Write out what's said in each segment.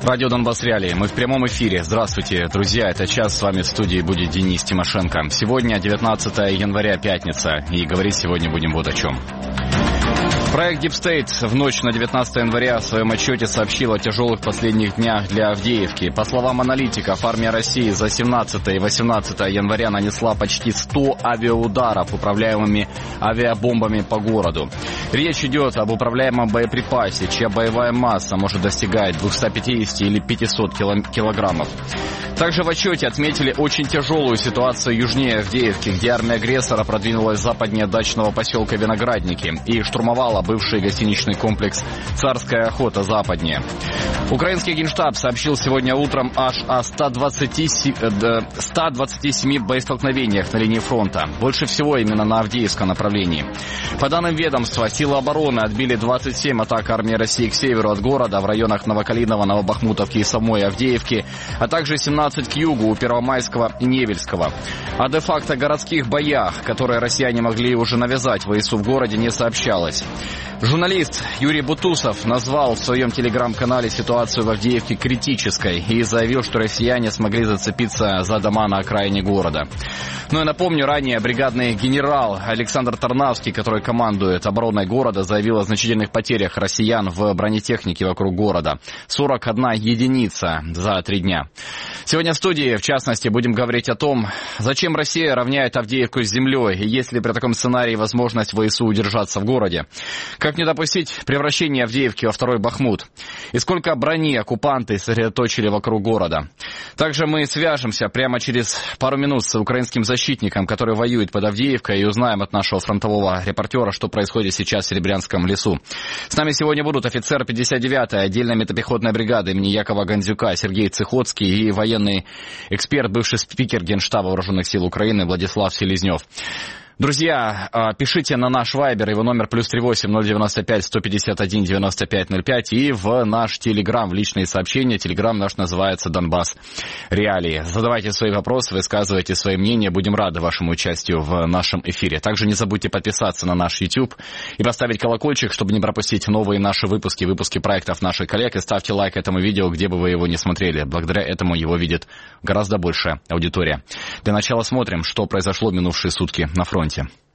Радио Донбасс Реалии. Мы в прямом эфире. Здравствуйте, друзья. Это час. С вами в студии будет Денис Тимошенко. Сегодня 19 января, пятница. И говорить сегодня будем вот о чем. Проект Deep State в ночь на 19 января в своем отчете сообщил о тяжелых последних днях для Авдеевки. По словам аналитиков, армия России за 17 и 18 января нанесла почти 100 авиаударов управляемыми авиабомбами по городу. Речь идет об управляемом боеприпасе, чья боевая масса может достигать 250 или 500 килограммов. Также в отчете отметили очень тяжелую ситуацию южнее Авдеевки, где армия агрессора продвинулась западнее дачного поселка Виноградники и штурмовала бывший гостиничный комплекс «Царская охота» западнее. Украинский Генштаб сообщил сегодня утром аж о 127 боестолкновениях на линии фронта. Больше всего именно на Авдеевском направлении. По данным ведомства, силы обороны отбили 27 атак армии России к северу от города в районах Новокалиново, Новобахмутовки и самой Авдеевки, а также 17 к югу у Первомайского и Невельского. О де-факто городских боях, которые россияне могли уже навязать ВСУ в городе, не сообщалось. Журналист Юрий Бутусов назвал в своем телеграм-канале ситуацию в Авдеевке критической и заявил, что россияне смогли зацепиться за дома на окраине города. Ну и напомню, ранее бригадный генерал Александр Тарнавский, который командует обороной города, заявил о значительных потерях россиян в бронетехнике вокруг города. 41 единица за 3 дня. Сегодня в студии, в частности, будем говорить о том, зачем Россия равняет Авдеевку с землей, и есть ли при таком сценарии возможность ВСУ удержаться в городе. Как не допустить превращения Авдеевки во второй Бахмут? И сколько брони оккупанты сосредоточили вокруг города? Также мы свяжемся прямо через пару минут с украинским защитником, который воюет под Авдеевкой, и узнаем от нашего фронтового репортера, что происходит сейчас в Серебрянском лесу. С нами сегодня будут офицер 59-й отдельной мотопехотной бригады имени Якова Гандзюка Сергей Цихоцкий и военный эксперт, бывший спикер Генштаба Вооруженных сил Украины Владислав Селезнев. Друзья, пишите на наш вайбер, его номер +38 095 151 95 05 и в наш телеграм, в личные сообщения. Телеграм наш называется Донбасс Реалии. Задавайте свои вопросы, высказывайте свои мнения. Будем рады вашему участию в нашем эфире. Также не забудьте подписаться на наш YouTube и поставить колокольчик, чтобы не пропустить новые наши выпуски проектов наших коллег. И ставьте лайк этому видео, где бы вы его не смотрели. Благодаря этому его видит гораздо большая аудитория. Для начала смотрим, что произошло в минувшие сутки на фронте.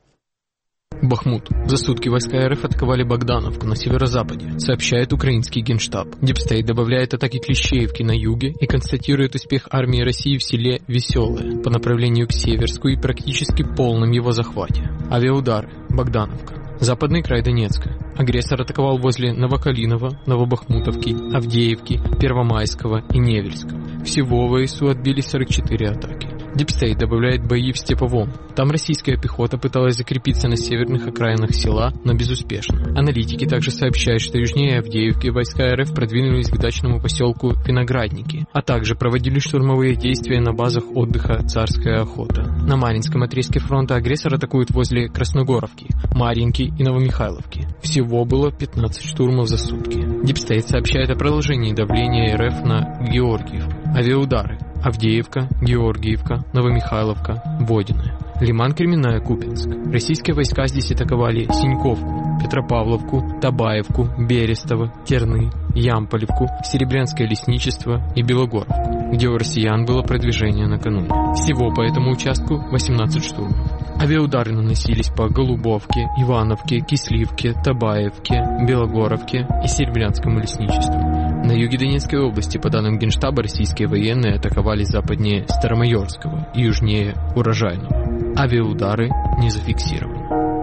Бахмут. За сутки войска РФ атаковали Богдановку на северо-западе, сообщает украинский Генштаб. Deep State добавляет атаки Клещеевки на юге и констатирует успех армии России в селе Веселое по направлению к Северску и практически полном его захвате. Авиаудары. Богдановка. Западный край Донецка. Агрессор атаковал возле Новокалинова, Новобахмутовки, Авдеевки, Первомайского и Невельска. Всего ВСУ отбили 44 атаки. Deep State добавляет бои в Степовом. Там российская пехота пыталась закрепиться на северных окраинах села, но безуспешно. Аналитики также сообщают, что южнее Авдеевки войска РФ продвинулись к дачному поселку Виноградники, а также проводили штурмовые действия на базах отдыха «Царская охота». На Марьинском отрезке фронта агрессор атакует возле Красногоровки, Марьинки и Новомихайловки. Всего было 15 штурмов за сутки. Deep State сообщает о продолжении давления РФ на Георгиевку. Авиаудары. Авдеевка, Георгиевка, Новомихайловка, Водяное. Лиман, Кременная, Купинск. Российские войска здесь атаковали Синьковку, Петропавловку, Табаевку, Берестово, Терны, Ямполевку, Серебрянское лесничество и Белогоровку, где у россиян было продвижение накануне. Всего по этому участку 18 штурмов. Авиаудары наносились по Голубовке, Ивановке, Кисливке, Табаевке, Белогоровке и Серебрянскому лесничеству. На юге Донецкой области, по данным Генштаба, российские военные атаковали западнее Старомайорского и южнее Урожайного. Авиаудары не зафиксированы.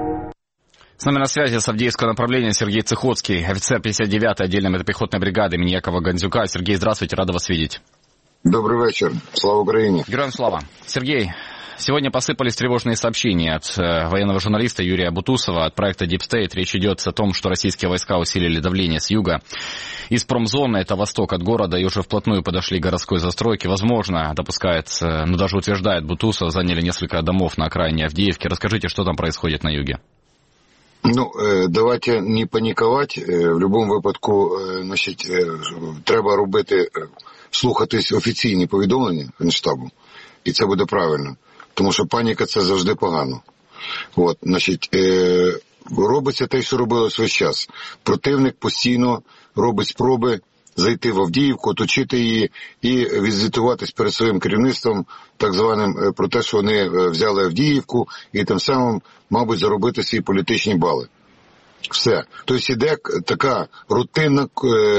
С нами на связи с Авдеевского направления Сергей Цихоцкий, офицер 59-й отдельной мотопехотной бригады имени Якова Гандзюка. Сергей, здравствуйте, рада вас видеть. Добрый вечер. Слава Украине. Героям слава. Сергей, сегодня посыпались тревожные сообщения от военного журналиста Юрия Бутусова от проекта Deep State. Речь идет о том, что российские войска усилили давление с юга. Из промзоны, это восток от города, и уже вплотную подошли к городской застройке. Возможно, допускает, даже утверждает Бутусов, заняли несколько домов на окраине Авдеевки. Расскажите, что там происходит на юге. Давайте не панікувати. В будь-якому випадку, треба робити, слухатись офіційні повідомлення Генштабу, і це буде правильно. Тому що паніка – це завжди погано. Робиться те, що робилось весь час. Противник постійно робить спроби зайти в Авдіївку, оточити її і відзвітуватись перед своїм керівництвом, так званим, про те, що вони взяли Авдіївку і тим самим, мабуть, заробити свої політичні бали. Все. Тобто іде така рутинна,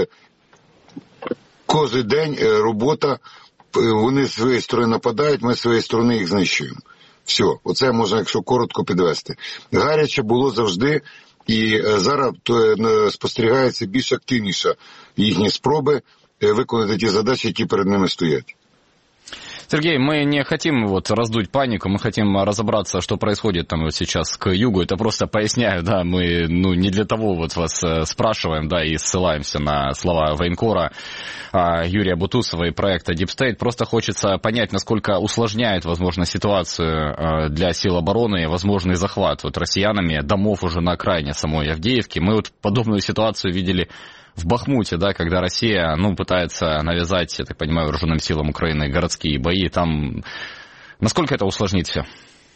кожен день робота, вони з своєї сторони нападають, ми з своєї сторони їх знищуємо. Все. Оце можна, якщо коротко, підвести. Гаряче було завжди, і зараз спостерігається більш активніше їхні спроби виконати ті задачі, які перед ними стоять. Сергей, мы не хотим раздуть панику, мы хотим разобраться, что происходит там сейчас к югу. Это просто поясняю, да, мы не для того вас спрашиваем, да, и ссылаемся на слова военкора Юрия Бутусова и проекта Deep State. Просто хочется понять, насколько усложняет, возможно, ситуацию для сил обороны возможный захват россиянами домов уже на окраине самой Авдеевки. Мы подобную ситуацию видели в Бахмуте, да, когда Россия, пытается навязать, я так понимаю, вооруженным силам Украины городские бои, там, насколько это усложнит все?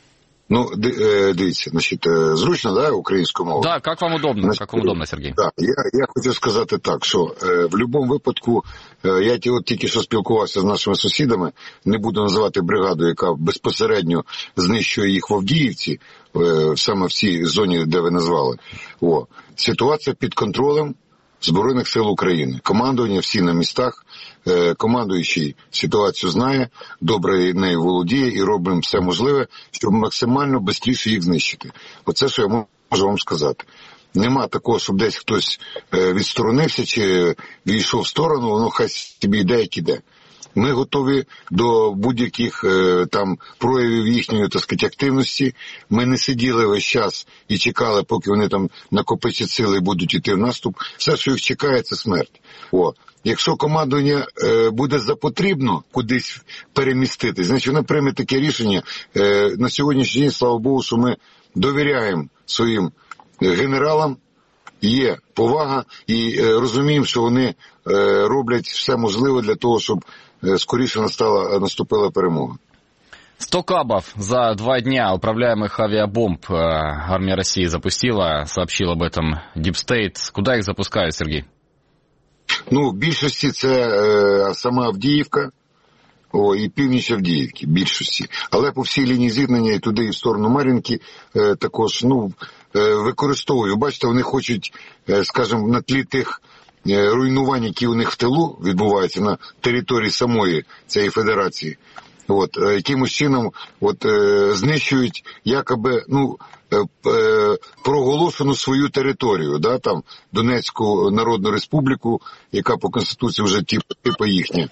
Дивіться, зручно, да, українською мовою? Да, як вам удобно, Сергій? Да, я хочу сказати так, що в будь-якому випадку, я тільки що спілкувався з нашими сусідами, не буду називати бригаду, яка безпосередньо знищує їх в Авдіївці, саме в цій зоні, де ви назвали. Ситуація під контролем Збройних сил України. Командування всі на містах, командуючий ситуацію знає, добре нею володіє і робимо все можливе, щоб максимально швидше їх знищити. Оце, що я можу вам сказати. Нема такого, щоб десь хтось відсторонився чи війшов в сторону, воно хай собі йде, як іде. Ми готові до будь-яких там проявів їхньої, так сказати, активності. Ми не сиділи весь час і чекали, поки вони там накопичать сили і будуть йти в наступ. Все, що їх чекає, це смерть. Якщо командування буде запотрібно кудись переміститись, значить воно прийме таке рішення. На сьогоднішній день, слава Богу, що ми довіряємо своїм генералам, є повага і розуміємо, що вони роблять все можливе для того, щоб скоріше наступила перемога. 100 кабов за 2 дня управляемых авиабомб армия России запустила, сообщил об этом Deep State. Куда их запускают, Сергей? В більшості це сама Авдіївка і північ Авдіївки, більшості. Але по всій лінії зіткнення і туди, і в сторону Мар'їнки також, використовую. Бачите, вони хочуть, скажімо, на тлі тих руйнувань, які у них в тилу відбуваються на території самої цієї федерації, якимось чином знищують якоби проголошену свою територію, да, там Донецьку Народну Республіку, яка по Конституції вже типу їхня.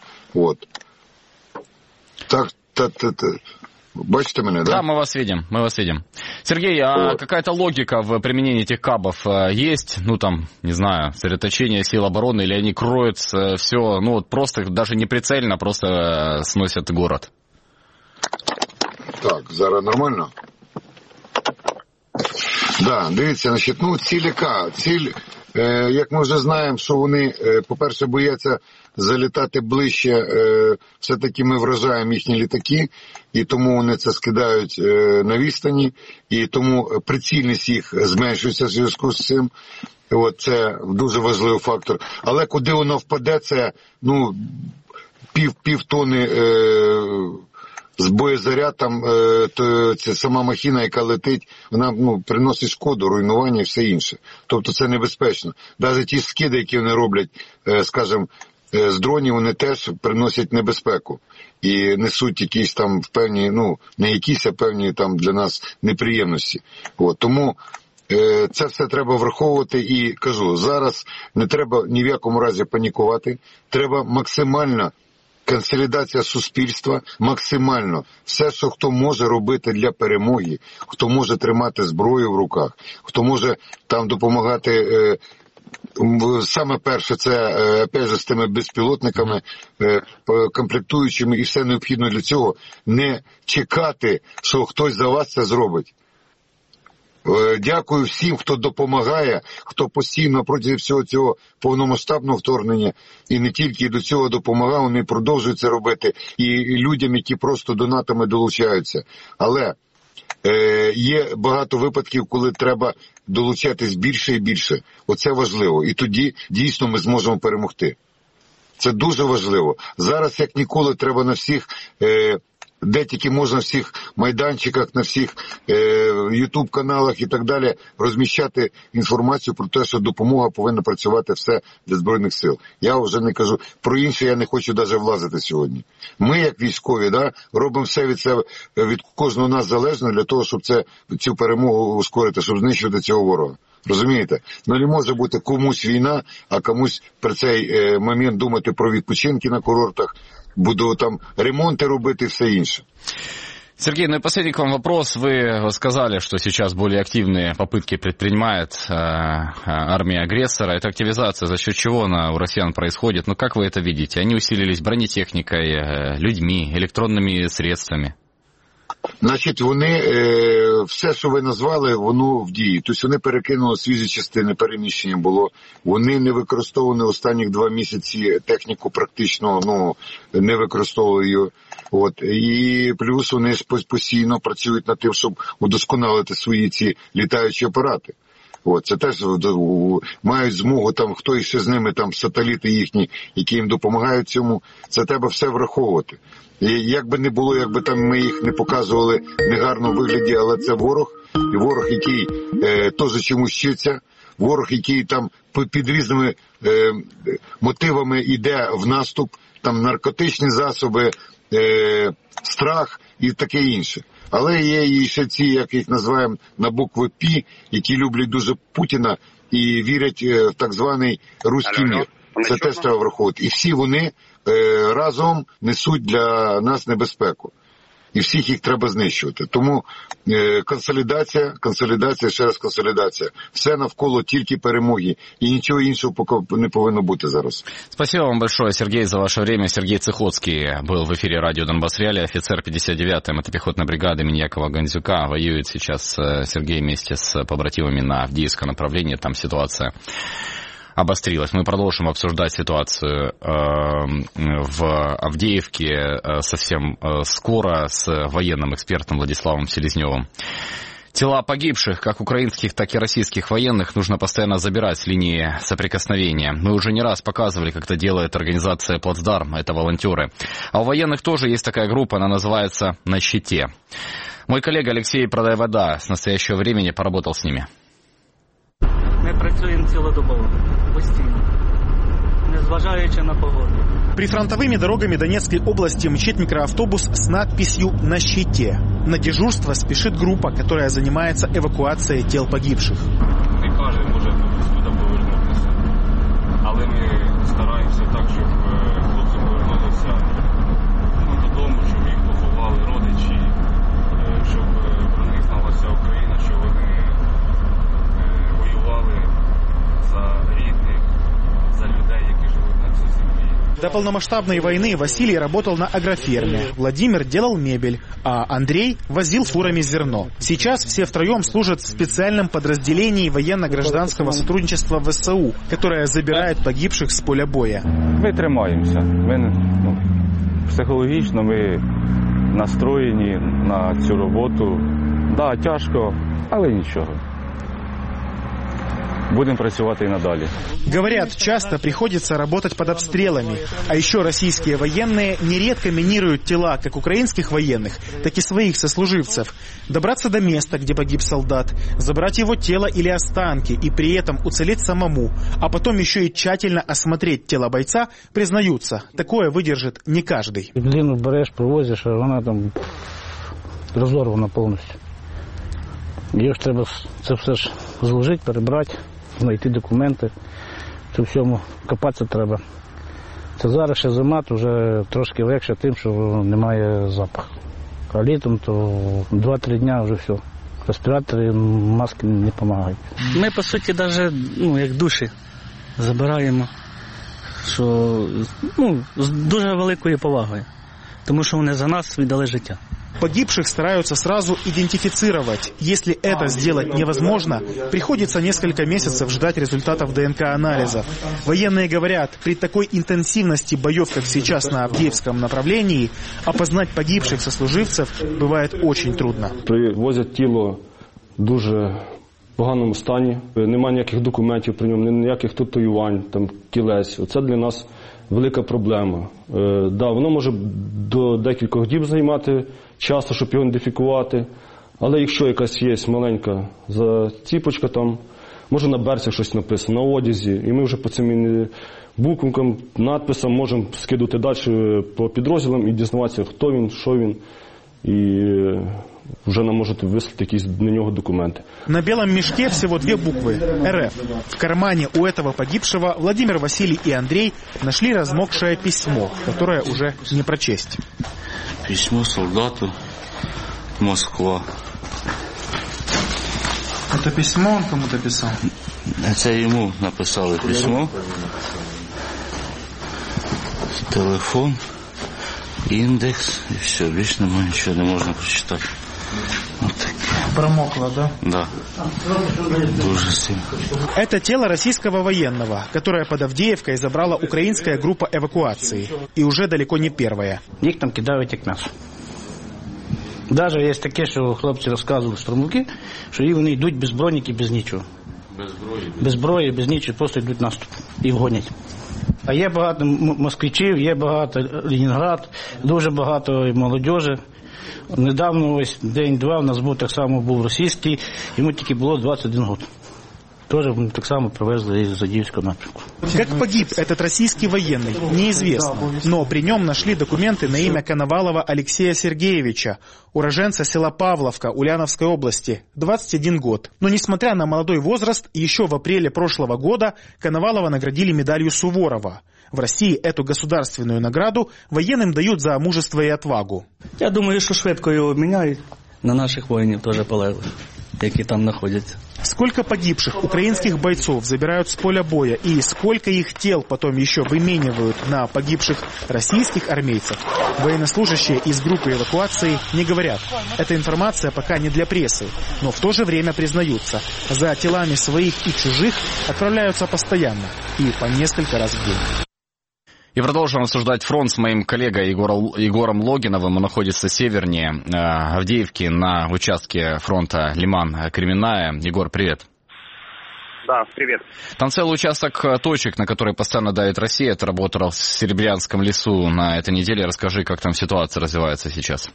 Так. Бачите меня, да? Да, мы вас видим. Сергей, а какая-то логика в применении этих кабов есть? Не знаю, сосредоточение сил обороны, или они кроют все, просто даже не прицельно, просто сносят город? Так, зараз нормально? Да, дивіться, ціль яка? Ціль, як ми вже знаємо, що вони, по-перше, бояться залітати ближче, все-таки ми вражаємо їхні літаки, і тому вони це скидають на відстані, і тому прицільність їх зменшується в зв'язку з цим. Це дуже важливий фактор. Але куди воно впаде, це пів тони з боєзаряд, там це сама махіна, яка летить, вона приносить шкоду, руйнування і все інше. Тобто це небезпечно. Навіть ті скиди, які вони роблять, скажімо, з дронів, вони теж приносять небезпеку і несуть якісь там певні, не якісь, а певні там для нас неприємності. Тому це все треба враховувати і кажу, зараз не треба ні в якому разі панікувати, треба максимально консолідація суспільства, максимально все, що хто може робити для перемоги, хто може тримати зброю в руках, хто може там допомагати. Саме перше, це, опять же, з тими безпілотниками, комплектуючими і все необхідно для цього. Не чекати, що хтось за вас це зробить. Дякую всім, хто допомагає, хто постійно проти всього цього повномасштабного вторгнення і не тільки до цього допомагав, вони продовжують це робити, і людям, які просто донатами долучаються. Але є багато випадків, коли треба долучатись більше і більше. Оце важливо. І тоді дійсно ми зможемо перемогти. Це дуже важливо. Зараз, як ніколи, треба на всіх, де тільки можна, на всіх майданчиках, на всіх ютуб-каналах і так далі, розміщати інформацію про те, що допомога повинна працювати все для Збройних сил. Я вже не кажу, про інше я не хочу навіть влазити сьогодні. Ми, як військові, робимо все від себе, від кожного нас залежно для того, щоб цю перемогу ускорити, щоб знищити цього ворога. Розумієте? Не може бути комусь війна, а комусь при цей момент думати про відпочинки на курортах, буду там ремонти робити и все інше. Сергей, ну и последний к вам вопрос. Вы сказали, что сейчас более активные попытки предпринимает армия агрессора. Это активизация за счет чего она у россиян происходит? Ну как вы это видите? Они усилились бронетехникой, людьми, электронными средствами? Значить, вони, все, що ви назвали, воно в дії. Тобто вони перекинули свіжі частини, переміщення було. Вони не використовували останніх 2 місяці техніку практично, не використовували її. І плюс вони постійно працюють над тим, щоб удосконалити свої ці літаючі апарати. Це теж мають змогу, там, хто ще з ними, там, сателіти їхні, які їм допомагають цьому, це треба все враховувати. І як би не було, якби там ми їх не показували в негарному вигляді, але це ворог, і ворог, який теж чомусь вчиться, ворог, який там під різними мотивами йде в наступ, там наркотичні засоби, страх і таке інше. Але є і ще ці, як їх називаємо, на букви «Пі», які люблять дуже Путіна і вірять в так званий руський мір. Це теж треба враховувати. І всі вони разом несуть для нас небезпеку. І всіх їх треба знищувати. Тому консолідація, ще раз консолідація. Все навколо тільки перемоги. И ничего іншого поки не повинно бути зараз. Спасибо вам большое, Сергей, за ваше время. Сергей Цихоцкий был в эфире радио Донбасс Реалии, офицер 59-й мотопехотной бригады имени Якова Гандзюка. Воюет сейчас Сергей вместе с побратимами на Авдеевском направлении. Там ситуация обострилась. Мы продолжим обсуждать ситуацию в Авдеевке совсем скоро с военным экспертом Владиславом Селезневым. Тела погибших, как украинских, так и российских военных, нужно постоянно забирать с линии соприкосновения. Мы уже не раз показывали, как это делает организация «Плацдарм», это волонтеры. А у военных тоже есть такая группа, она называется «На щите». Мой коллега Алексей Продай-Вода с настоящего времени поработал с ними. Ми працюємо цілодобово, постійно, незважаючи на погоду. Прифронтовыми дорогами Донецкой области мчит микроавтобус с надписью «На щите». На дежурство спешит группа, которая занимается эвакуацией тел погибших. Не кожен може сюди повернутися, але ми стараємося так, щоб хлопці повернулися додому, щоб їх поховали родичі, щоб про них зналася Україна, що вони воювали за рідних, за людей, які живуть на цій землі. До полномасштабной войны Василий работал на агроферме, Владимир делал мебель, а Андрей возил фурами зерно. Сейчас все втроем служат в специальном подразделении военно-гражданского сотрудничества ВСУ, которое забирает погибших с поля боя. Ми тримаємося. Ми, психологічно ми настроєні на цю роботу. Да, тяжко, але нічого. Будем працювати и надалі. Говорят, часто приходится работать под обстрелами. А еще российские военные нередко минируют тела как украинских военных, так и своих сослуживцев. Добраться до места, где погиб солдат, забрать его тело или останки и при этом уцелеть самому, а потом еще и тщательно осмотреть тело бойца, признаются, такое выдержит не каждый. Людину береш, привозиш, а вона там розорвана повністю. Її ж треба це все ж зложити, перебрати, знайти документи, це всьому копатися треба. Це зараз ще зима, то вже трошки легше тим, що немає запаху. А літом то 2-3 дня вже все. Респіратори, маски не допомагають. Ми, по суті, навіть як душі забираємо, що, з дуже великою повагою, тому що вони за нас віддали життя. Погибших стараются сразу идентифицировать. Если это сделать невозможно, приходится несколько месяцев ждать результатов ДНК-анализов. Военные говорят, при такой интенсивности боев, как сейчас на Авдеевском направлении, опознать погибших сослуживцев бывает очень трудно. Привозять тіло в дуже поганому стані, немає ніяких документів при ньому, ніяких татуювань, там кілець. Оце для нас велика проблема. Да, воно може до декількох діб займати часу, щоб його ідентифікувати, але якщо якась є маленька заціпочка, там може на берці щось написано, на одязі, і ми вже по цим буквам, надписам можемо скидати далі по підрозділам і дізнаватися, хто він, що він, і уже нам можуть выслать якісь на нього документы. На белом мешке всего 2 буквы – РФ. В кармане у этого погибшего Владимир, Василий и Андрей нашли размокшее письмо, которое уже не прочесть. Письмо солдату, Москва. Это письмо он кому-то писал? Це йому написали письмо. Телефон, індекс і все, більше немає, нічого не можна прочитати. Промокло, да? Да. Дуже сильно. Это тело российского военного, которое под Авдеевкой забрала украинская группа эвакуации. И уже далеко не первая. Їх там кидають як м'ясо. Навіть є таке, що хлопці розказували штурмовики, що вони йдуть без броніки, без нічого. Без зброї, без нічого, просто йдуть наступ і вгонять. А є багато москвичів, є багато Ленінград, дуже багато молодіжі. Недавно, ось день-два, у нас так само був російський, йому тільки було 21 рік. Тоже так само привезли из Авдеевского напрямку. Как погиб этот российский военный, неизвестно. Но при нем нашли документы на имя Коновалова Алексея Сергеевича, уроженца села Павловка Ульяновской области, 21 год. Но несмотря на молодой возраст, еще в апреле прошлого года Коновалова наградили медалью Суворова. В России эту государственную награду военным дают за мужество и отвагу. Я думаю, що швидко його обміняють на наших воїнів теж полеглих, які там знаходяться. Сколько погибших украинских бойцов забирают с поля боя и сколько их тел потом еще выменивают на погибших российских армейцев, военнослужащие из группы эвакуации не говорят. Эта информация пока не для прессы, но в то же время признаются, за телами своих и чужих отправляются постоянно и по несколько раз в день. И продолжим обсуждать фронт с моим коллегой Егором Логиновым. Он находится севернее Авдеевки на участке фронта Лиман-Кременная. Егор, привет. Да, привет. Там целый участок точек, на который постоянно давит Россия. Ты работал в Серебрянском лесу на этой неделе. Расскажи, как там ситуация развивается сейчас.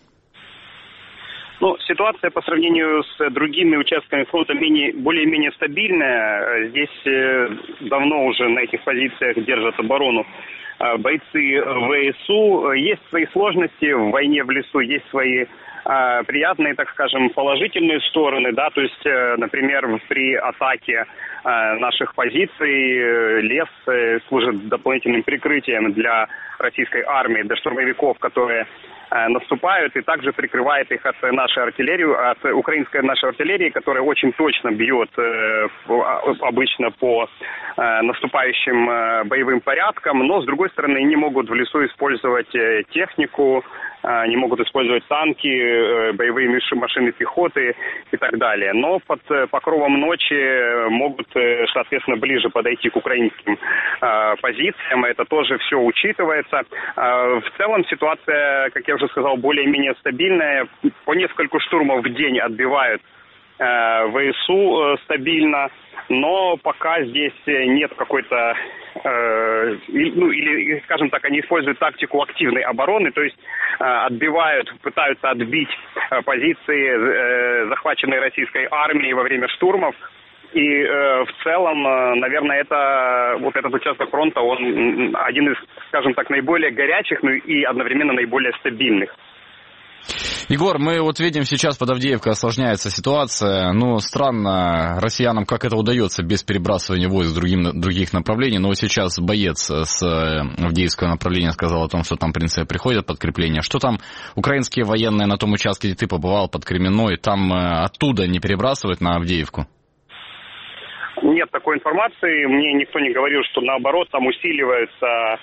Ну, ситуация по сравнению с другими участками фронта более-менее стабильная. Здесь давно уже на этих позициях держат оборону бойцы ВСУ. Есть свои сложности в войне в лесу, есть свои приятные, так скажем, положительные стороны, да, то есть, например, при атаке наших позиций лес служит дополнительным прикрытием для российской армии, для штурмовиков, которые наступают, и также прикрывает их от нашей артиллерии, от украинской нашей артиллерии, которая очень точно бьет обычно по наступающим боевым порядкам, но, с другой стороны, не могут в лесу использовать технику, не могут использовать танки, боевые машины пехоты и так далее. Но под покровом ночи могут, соответственно, ближе подойти к украинским позициям. Это тоже все учитывается. В целом ситуация, как я уже сказал, более-менее стабильная. По нескольку штурмов в день отбивают ВСУ стабильно, но пока здесь нет какой-то, или, скажем так, они используют тактику активной обороны, то есть отбивают, пытаются отбить позиции, захваченные российской армией во время штурмов. И в целом, наверное, этот участок фронта, он один из, скажем так, наиболее горячих, но и одновременно наиболее стабильных. Егор, мы вот видим сейчас под Авдеевкой осложняется ситуация. Ну, странно россиянам, как это удается без перебрасывания войск в других направлений. Но сейчас боец с Авдеевского направления сказал о том, что там, в принципе, приходят подкрепления. Что там украинские военные на том участке, где ты побывал, под Кременной, там оттуда не перебрасывают на Авдеевку? Нет такой информации. Мне никто не говорил, что наоборот там усиливаются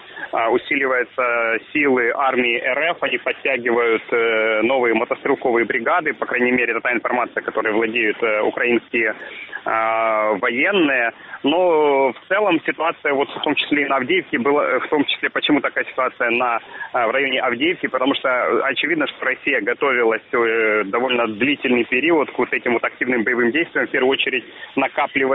силы армии РФ. Они подтягивают новые мотострелковые бригады. По крайней мере, это та информация, которой владеют украинские военные. Но в целом ситуация, вот в том числе и на Авдеевке, была, в том числе почему такая ситуация в районе Авдеевки, потому что очевидно, что Россия готовилась довольно длительный период к вот этим вот активным боевым действиям, в первую очередь накапливая человеческие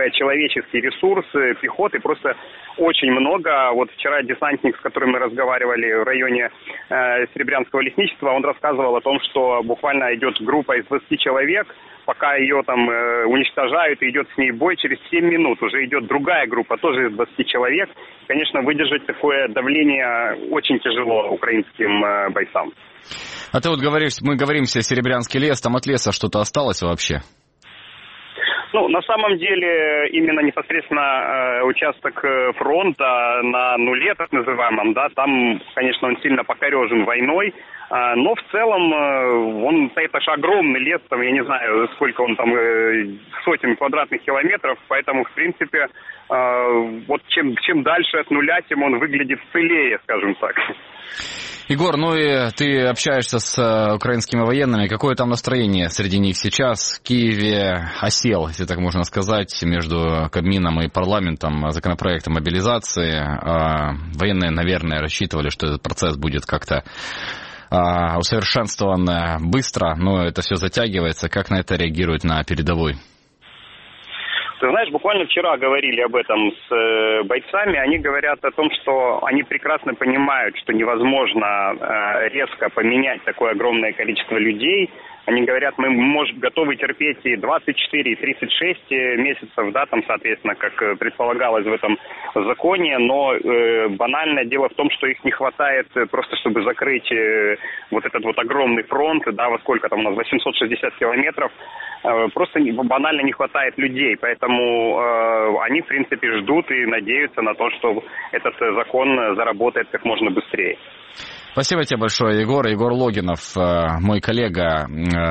человеческий ресурс, пехоты просто очень много. Вот вчера десантник, с которым мы разговаривали в районе Серебрянского лесничества, он рассказывал о том, что буквально идет группа из 20 человек, пока ее там уничтожают, и идет с ней бой, через 7 минут уже идет другая группа, тоже из 20 человек. Конечно, выдержать такое давление очень тяжело украинским бойцам. А ты вот говоришь, мы говоримся Серебрянский лес, там от леса что-то осталось вообще? Ну, на самом деле, именно непосредственно участок фронта на нуле, так называемом, да, там, конечно, он сильно покорежен войной, но в целом это же огромный лес, там, я не знаю, сколько он там, сотен квадратных километров, поэтому, в принципе, вот чем дальше от нуля, тем он выглядит целее, скажем так. Егор, ну и ты общаешься с украинскими военными. Какое там настроение среди них сейчас? В Киеве осел, если так можно сказать, между Кабмином и парламентом законопроекта мобилизации. Военные, наверное, рассчитывали, что этот процесс будет как-то усовершенствован быстро, но это все затягивается. Как на это реагируют на передовой? Ты знаешь, буквально вчера говорили об этом с бойцами. Они говорят о том, что они прекрасно понимают, что невозможно резко поменять такое огромное количество людей. Они говорят, мы готовы терпеть и 24, и 36 месяцев, да, там, соответственно, как предполагалось в этом законе, но банальное дело в том, что их не хватает просто, чтобы закрыть вот этот вот огромный фронт, да, во сколько там у нас, 860 километров, просто банально не хватает людей, поэтому они, в принципе, ждут и надеются на то, что этот закон заработает как можно быстрее. Спасибо тебе большое, Егор. Егор Логинов, мой коллега,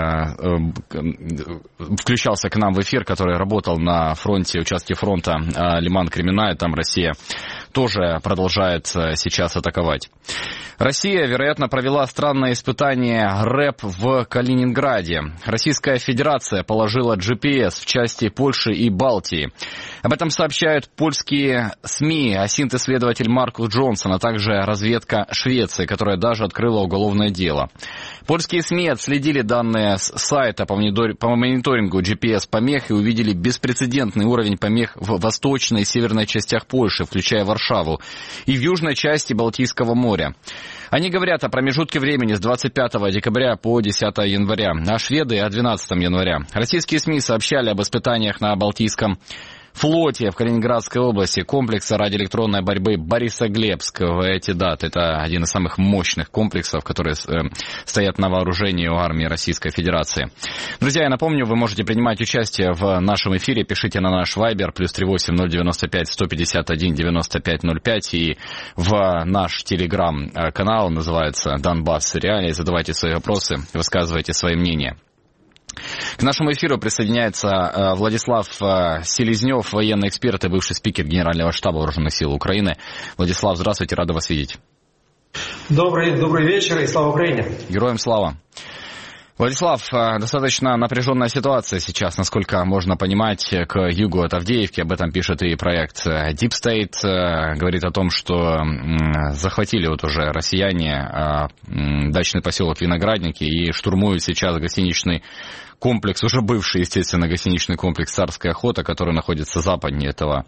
включался к нам в эфир, который работал на фронте, участке фронта Лиман-Кременная, там Россия тоже продолжает сейчас атаковать. Россия, вероятно, провела странное испытание РЭП в Калининграде. Российская Федерация положила GPS в части Польши и Балтии. Об этом сообщают польские СМИ, АСИНТ-исследователь Маркус Джонсон, а также разведка Швеции, которая даже открыла уголовное дело. Польские СМИ отследили данные с сайта по мониторингу GPS-помех и увидели беспрецедентный уровень помех в восточной и северной частях Польши, включая Варшаву, и в южной части Балтийского моря. Они говорят о промежутке времени с 25 декабря по 10 января, а шведы о 12 января. Российские СМИ сообщали об испытаниях на Балтийском флоте в Калининградской области комплекса радиоэлектронной борьбы Борисоглебск в эти даты. Это один из самых мощных комплексов, которые стоят на вооружении у армии Российской Федерации. Друзья, я напомню, вы можете принимать участие в нашем эфире. Пишите на наш Viber +38 095 151 95 05 и в наш телеграм-канал, называется Донбасс Реалии. Задавайте свои вопросы, высказывайте свои мнения. К нашему эфиру присоединяется Владислав Селезнев, военный эксперт и бывший спикер Генерального штаба Вооруженных сил Украины. Владислав, здравствуйте, рада вас видеть. Добрый вечер и слава Украине. Героям слава. Владислав, достаточно напряженная ситуация сейчас, насколько можно понимать, к югу от Авдеевки. Об этом пишет и проект Deep State. Говорит о том, что захватили вот уже россияне дачный поселок Виноградники и штурмуют сейчас гостиничный комплекс, уже бывший, естественно, гостиничный комплекс «Царская охота», который находится западнее этого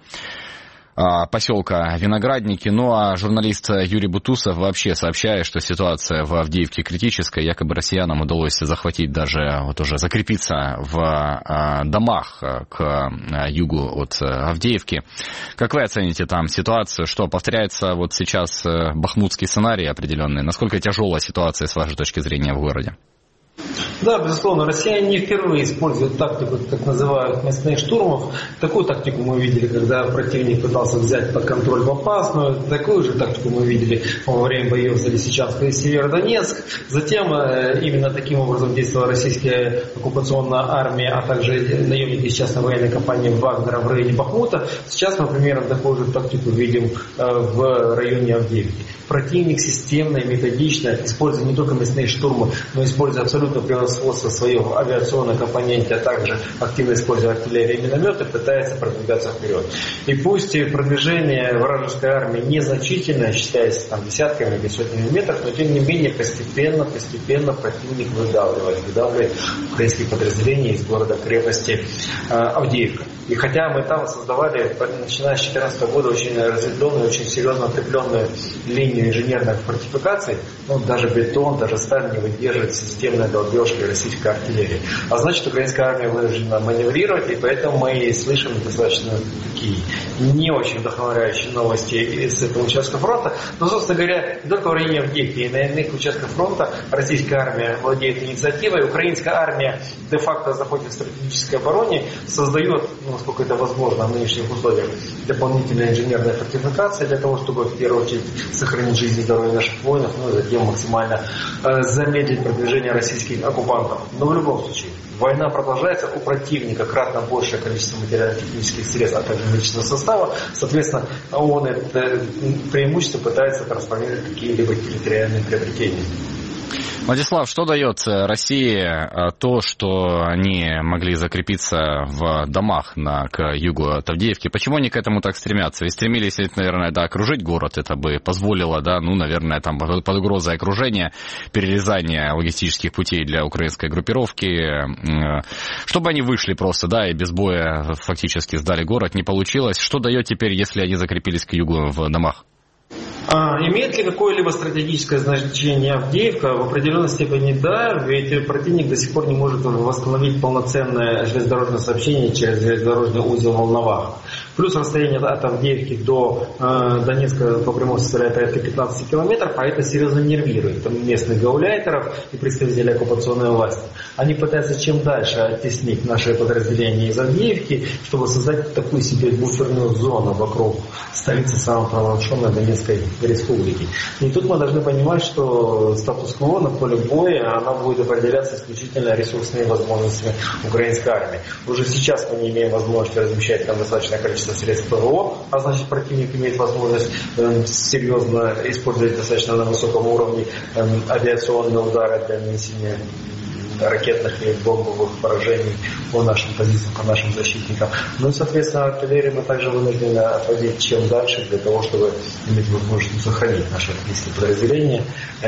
поселка Виноградники. Ну а журналист Юрий Бутусов вообще сообщает, что ситуация в Авдеевке критическая. Якобы россиянам удалось захватить даже, вот уже закрепиться в домах к югу от Авдеевки. Как вы оцените там ситуацию? Что повторяется вот сейчас бахмутский сценарий определенный? Насколько тяжелая ситуация с вашей точки зрения в городе? Да, безусловно, россияне не впервые используют тактику, так называемых мясных штурмов. Такую тактику мы видели, когда противник пытался взять под контроль Попасную. Такую же тактику мы видели во время боев за Лисичанск и Северодонецк. Затем именно таким образом действовала российская оккупационная армия, а также наемники из частной военной компании Вагнера в районе Бахмута. Сейчас мы примерно такую же тактику видим в районе Авдеевки. Противник системно и методично, используя не только мясные штурмы, но используя абсолютно превосходство своего авиационной компоненте, а также активно используя артиллерию и минометы, пытается продвигаться вперед. И пусть продвижение вражеской армии незначительное, считаясь там десятками или сотнями метров, но тем не менее постепенно противник выдавливает украинские подразделения из города-крепости Авдеевка. И хотя мы там создавали, начиная с 2014 года, очень разветвленную, очень серьезно укрепленную линию инженерных фортификаций, даже бетон, даже сталь не выдерживает системной долбежки российской артиллерии. А значит, украинская армия вынуждена маневрировать, и поэтому мы слышим достаточно такие не очень вдохновляющие новости с этого участка фронта. Но, собственно говоря, не только в районе Авдеевки, и на иных участках фронта российская армия владеет инициативой, украинская армия де-факто заходит в стратегической обороне, создает, насколько это возможно в нынешних условиях, дополнительные инженерные фортификации для того, чтобы в первую очередь сохранить жизнь и здоровье наших воинов, и затем максимально замедлить продвижение российских оккупантов. Но в любом случае, война продолжается, у противника кратно большее количество материально-технических средств, а также личного состава. Соответственно, он это преимущество пытается трансформировать в какие-либо территориальные приобретения. Владислав, что дает России то, что они могли закрепиться в домах к югу от Авдеевки? Почему они к этому так стремятся? И стремились, наверное, окружить город, это бы позволило, наверное, там под угрозой окружения, перерезания логистических путей для украинской группировки, чтобы они вышли просто, и без боя фактически сдали город, не получилось. Что дает теперь, если они закрепились к югу в домах? Имеет ли какое-либо стратегическое значение Авдеевка? В определенной степени да, ведь противник до сих пор не может восстановить полноценное железнодорожное сообщение через железнодорожный узел Волноваха. Плюс расстояние от Авдеевки до Донецка по прямой составляет порядка 15 километров, а это серьезно нервирует местных гауляйтеров и представителей оккупационной власти. Они пытаются чем дальше оттеснить наши подразделения из Авдеевки, чтобы создать такую себе буферную зону вокруг столицы самопровозглашенной Донецкой республики. И тут мы должны понимать, что статус-кво на поле боя, она будет определяться исключительно ресурсными возможностями украинской армии. Уже сейчас мы не имеем возможности размещать там достаточное количество средств ПВО, а значит противник имеет возможность серьезно использовать достаточно на высоком уровне авиационные удары для нанесения ракетных и бомбовых поражений по нашим позициям, по нашим защитникам. Ну и, соответственно, артиллерию мы также вынуждены отводить чем дальше для того, чтобы иметь возможность сохранить наши армейские подразделения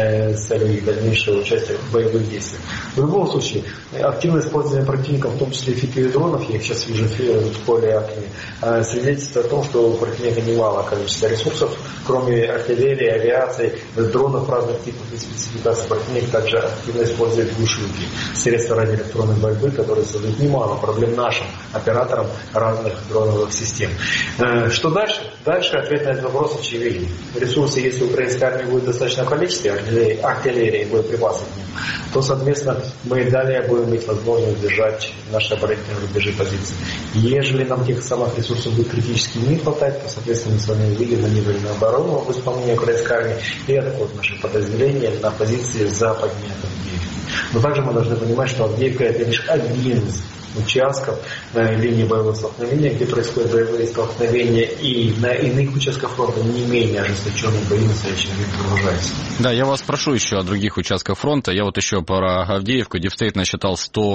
с целью их дальнейшего участия в боевых действиях. В любом случае, активное использование противника, в том числе FPV-дронов, я их сейчас вижу в поле Акме, свидетельствует о том, что у противника немало количества ресурсов, кроме артиллерии, авиации, дронов разных типов и спецификаций. Противник также активно использует глушилки, средства радиоэлектронной борьбы, которые создают немало проблем нашим операторам разных дроновых систем. Что дальше? Дальше ответ на этот вопрос очевиден. Ресурсы, если украинская армия будет в достаточном количестве, артиллерии и боеприпасов к ним, то, соответственно, мы и далее будем иметь возможность держать наши оборонительные рубежи позиции. Ежели нам тех самых ресурсов будет критически не хватать, то, соответственно, мы с вами выйдем на невольную оборону в исполнении украинской армии и атакуют наши подразделения на позиции западнее от Авдеевки. Но также мы должны понимать, что Авдеевка — это лишь один из участков линии боевых столкновений, где происходят боевые столкновения, и на иных участках фронта не менее ожесточенные бои в настоящее время продолжаются. Да, я вас спрошу еще о других участках фронта. Я еще про Авдеевку. Дипстейт насчитал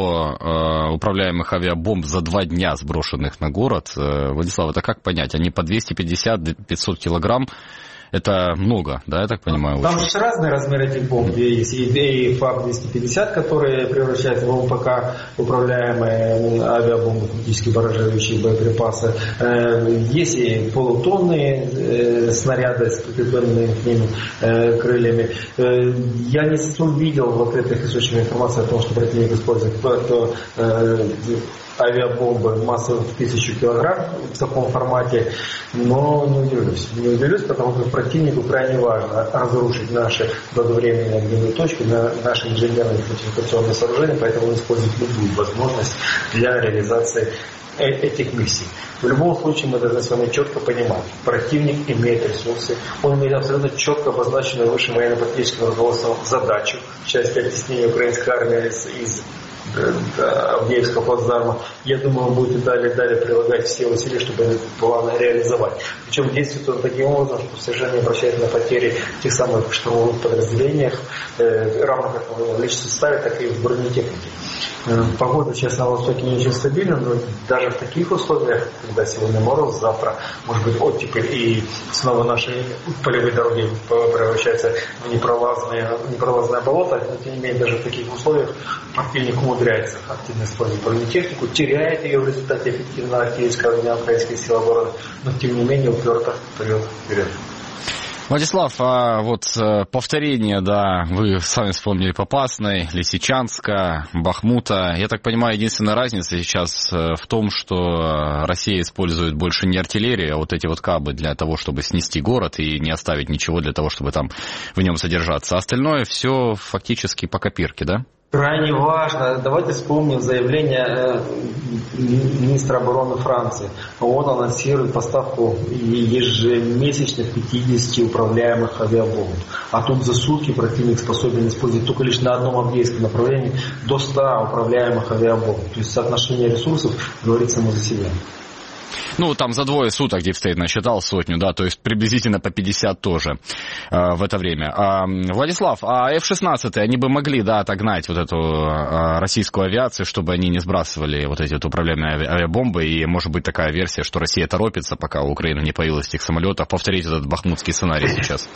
100 управляемых авиабомб за 2 дня, сброшенных на город. Владислав, это как понять? Они по 250-500 килограмм. Это много, да, я так понимаю? Там же разные размеры этих бомб. Есть и ФАБ-250, которые превращаются в ОПК, управляемые авиабомбы, фактически поражающие боеприпасы. Есть и полутонные снаряды с прикрепленными к ним крыльями. Я не видел в открытых источниках информации о том, что противник использует авиабомбы массой в 1000 килограмм в таком формате, но не удивлюсь. Не удивлюсь, потому что противнику крайне важно разрушить наши долговременные огневые точки, наши инженерные фортификационные сооружения, поэтому он использует любую возможность для реализации этих миссий. В любом случае мы должны с вами четко понимать, противник имеет ресурсы, он имеет абсолютно четко обозначенную высшим военно-политическим руководством задачу в части оттеснения украинской армии из Авдеевского плацдарма. Я думаю, он будет и далее прилагать все усилия, чтобы этот план реализовать. Причем действует он таким образом, что совершенно не обращает на потери в тех самых штурмовых подразделениях, равно как в личном составе, так и в бронетехнике. Погода сейчас на востоке не очень стабильна, но даже в таких условиях, когда сегодня мороз, завтра может быть оттепель и снова наши полевые дороги превращаются в непролазное болото, но тем не менее даже в таких условиях противник может умудряется активно использовать бронетехнику, теряет ее в результате эффективного артиллерийского огня украинских сил обороны, но тем не менее уперто вперед. Владислав, а вот повторение, да, вы сами вспомнили Попасной, Лисичанска, Бахмута. Я так понимаю, единственная разница сейчас в том, что Россия использует больше не артиллерию, а вот эти вот кабы для того, чтобы снести город и не оставить ничего для того, чтобы там в нем содержаться. Остальное все фактически по копирке, да? Крайне важно. Давайте вспомним заявление министра обороны Франции. Он анонсирует поставку ежемесячных 50 управляемых авиабомб. А тут за сутки противник способен использовать только лишь на одном авдеевском направлении до 100 управляемых авиабомб. То есть соотношение ресурсов говорит само за себя. Ну, там за двое суток Дипстейт насчитал 100, да, то есть приблизительно по 50 тоже в это время. Владислав, а F-16, они бы могли, да, отогнать вот эту российскую авиацию, чтобы они не сбрасывали вот эти вот управляемые авиабомбы, и может быть такая версия, что Россия торопится, пока у Украины не появилось этих самолетов, повторить этот бахмутский сценарий сейчас?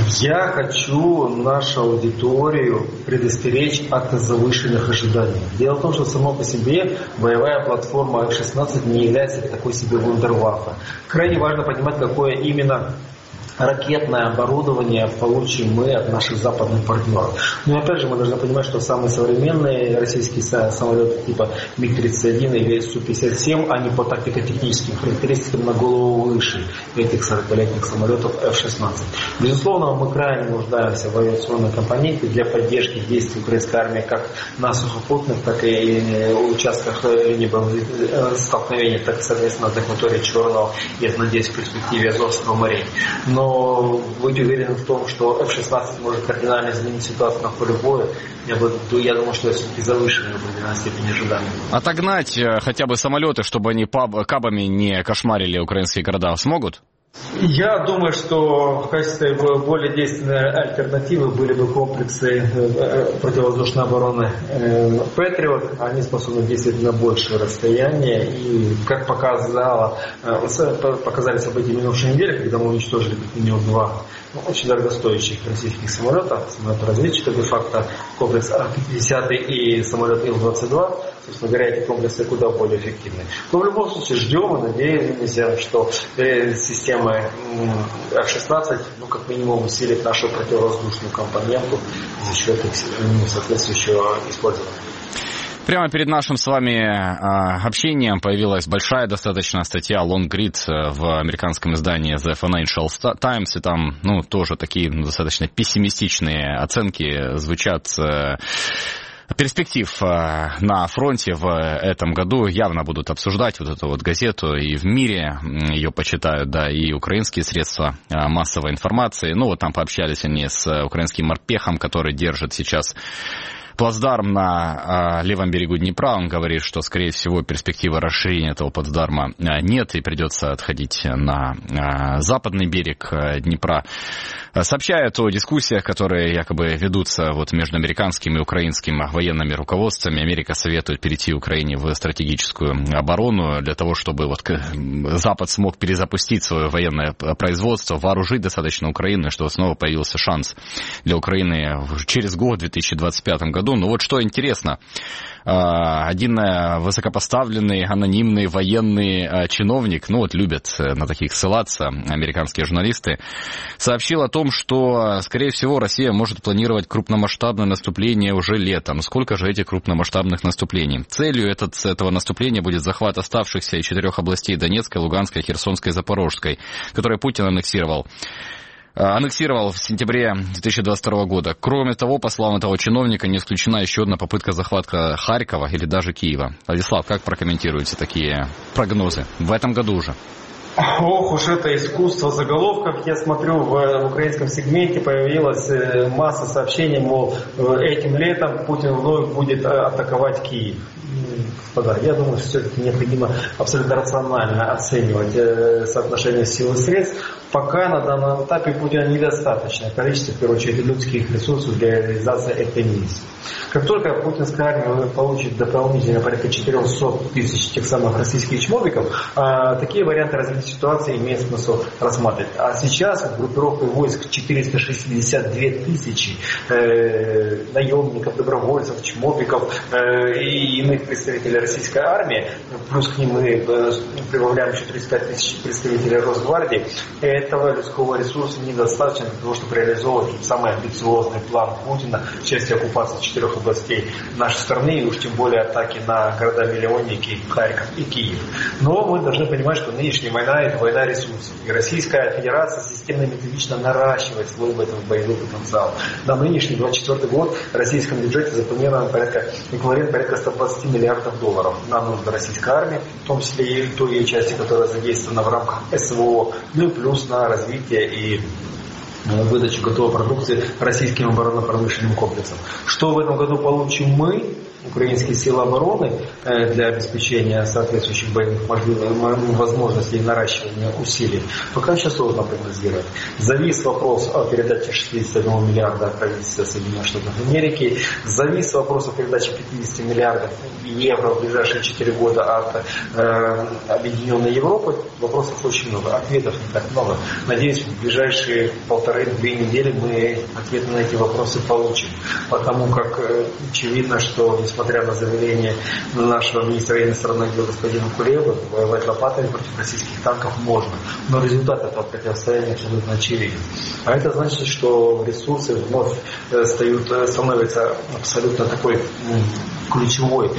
Я хочу нашу аудиторию предостеречь от завышенных ожиданий. Дело в том, что само по себе боевая платформа F-16 не является такой себе вундерваффе. Крайне важно понимать, какое именно ракетное оборудование получим мы от наших западных партнеров. Но опять же мы должны понимать, что самые современные российские самолеты типа МиГ-31 или Су-57, они по тактико-техническим характеристикам на голову выше этих 40-летних самолетов F-16. Безусловно, мы крайне нуждаемся в авиационной компоненте для поддержки действий украинской армии как на сухопутных, так и участках линии боевых столкновений, так и, соответственно, на акватории Черного и, надеюсь, в перспективе Азовского моря. Но быть уверенным в том, что F-16 может кардинально изменить ситуацию на поле боя, я думаю, что это все-таки завышенная в определенной степени ожидания. Отогнать хотя бы самолеты, чтобы они кабами не кошмарили украинские города, смогут? Я думаю, что в качестве более действенной альтернативы были бы комплексы противовоздушной обороны «Патриот». Они способны действовать на большее расстояние. И, как показали события минувшей недели, когда мы уничтожили как минимум 2 очень дорогостоящих российских самолета, самолета-разведчика де-факто, комплекс А-50 и самолет Ил-22, собственно говоря, эти комплексы куда более эффективны. Но в любом случае ждем и надеемся, что системы F-16, как минимум, усилит нашу противовоздушную компоненту за счет их соответствующего использования. Прямо перед нашим с вами общением появилась большая достаточно статья Long Read в американском издании The Financial Times, и там, тоже такие достаточно пессимистичные оценки звучат перспектив на фронте в этом году. Явно будут обсуждать вот эту вот газету, и в мире ее почитают, да, и украинские средства массовой информации. Там пообщались они с украинским морпехом, который держит сейчас плацдарм на левом берегу Днепра. Он говорит, что, скорее всего, перспективы расширения этого плацдарма нет, и придется отходить на западный берег Днепра. Сообщает о дискуссиях, которые якобы ведутся между американским и украинским военными руководствами. Америка советует перейти Украине в стратегическую оборону для того, чтобы Запад смог перезапустить свое военное производство, вооружить достаточно Украину, чтобы снова появился шанс для Украины через год, в 2025 году. Что интересно, один высокопоставленный, анонимный военный чиновник, любят на таких ссылаться американские журналисты, сообщил о том, что, скорее всего, Россия может планировать крупномасштабное наступление уже летом. Сколько же этих крупномасштабных наступлений? Целью этого наступления будет захват оставшихся 4 областей Донецкой, Луганской, Херсонской и Запорожской, которые Путин аннексировал в сентябре 2022 года. Кроме того, по словам этого чиновника, не исключена еще одна попытка захвата Харькова или даже Киева. Владислав, как прокомментируете такие прогнозы в этом году уже? Ох уж это искусство заголовков. Я смотрю, в украинском сегменте появилась масса сообщений, мол, этим летом Путин вновь будет атаковать Киев. Господа, я думаю, что все-таки необходимо абсолютно рационально оценивать соотношение сил и средств. Пока на данном этапе Путина недостаточное количество, в первую очередь, людских ресурсов для реализации этой миссии. Как только путинская армия получит дополнительно порядка 400 тысяч тех самых российских чмобиков, такие варианты развития ситуации имеет смысл рассматривать. А сейчас группировкой войск 462 тысячи наемников, добровольцев, чмобиков и иных представителей российской армии, плюс к ним мы прибавляем еще 35 тысяч представителей Росгвардии, этого людского ресурса недостаточно для того, чтобы реализовывать самый амбициозный план Путина в части оккупации 4 областей нашей страны, и уж тем более атаки на города-миллионники Харьков и Киев. Но мы должны понимать, что нынешняя война – это война ресурсов. И Российская Федерация системно и методично наращивает свой боевой потенциал. На нынешний 24 год в российском бюджете запланировано эквивалент порядка 120 миллиардов долларов. Нам нужна российская армия, в том числе и той ее части, которая задействована в рамках СВО, ну и плюс на развитие и выдачу готовой продукции российским оборонно-промышленным комплексом. Что в этом году получим мы, украинские силы обороны, для обеспечения соответствующих боевых возможностей и наращивания усилий, пока еще сложно прогнозировать. Завис вопрос о передаче 61 миллиарда от правительства Соединенных Штатов Америки, завис вопрос о передаче 50 миллиардов евро в ближайшие 4 года от Объединенной Европы. Вопросов очень много, ответов не так много. Надеюсь, в ближайшие 1,5-2 недели мы ответы на эти вопросы получим. Потому как очевидно, что несмотря на заявление нашего министра иностранных дел господина Кулеба, воевать лопатами против российских танков можно. Но результат этого противостояния абсолютно очевиден. А это значит, что ресурсы вновь становятся абсолютно такой ключевой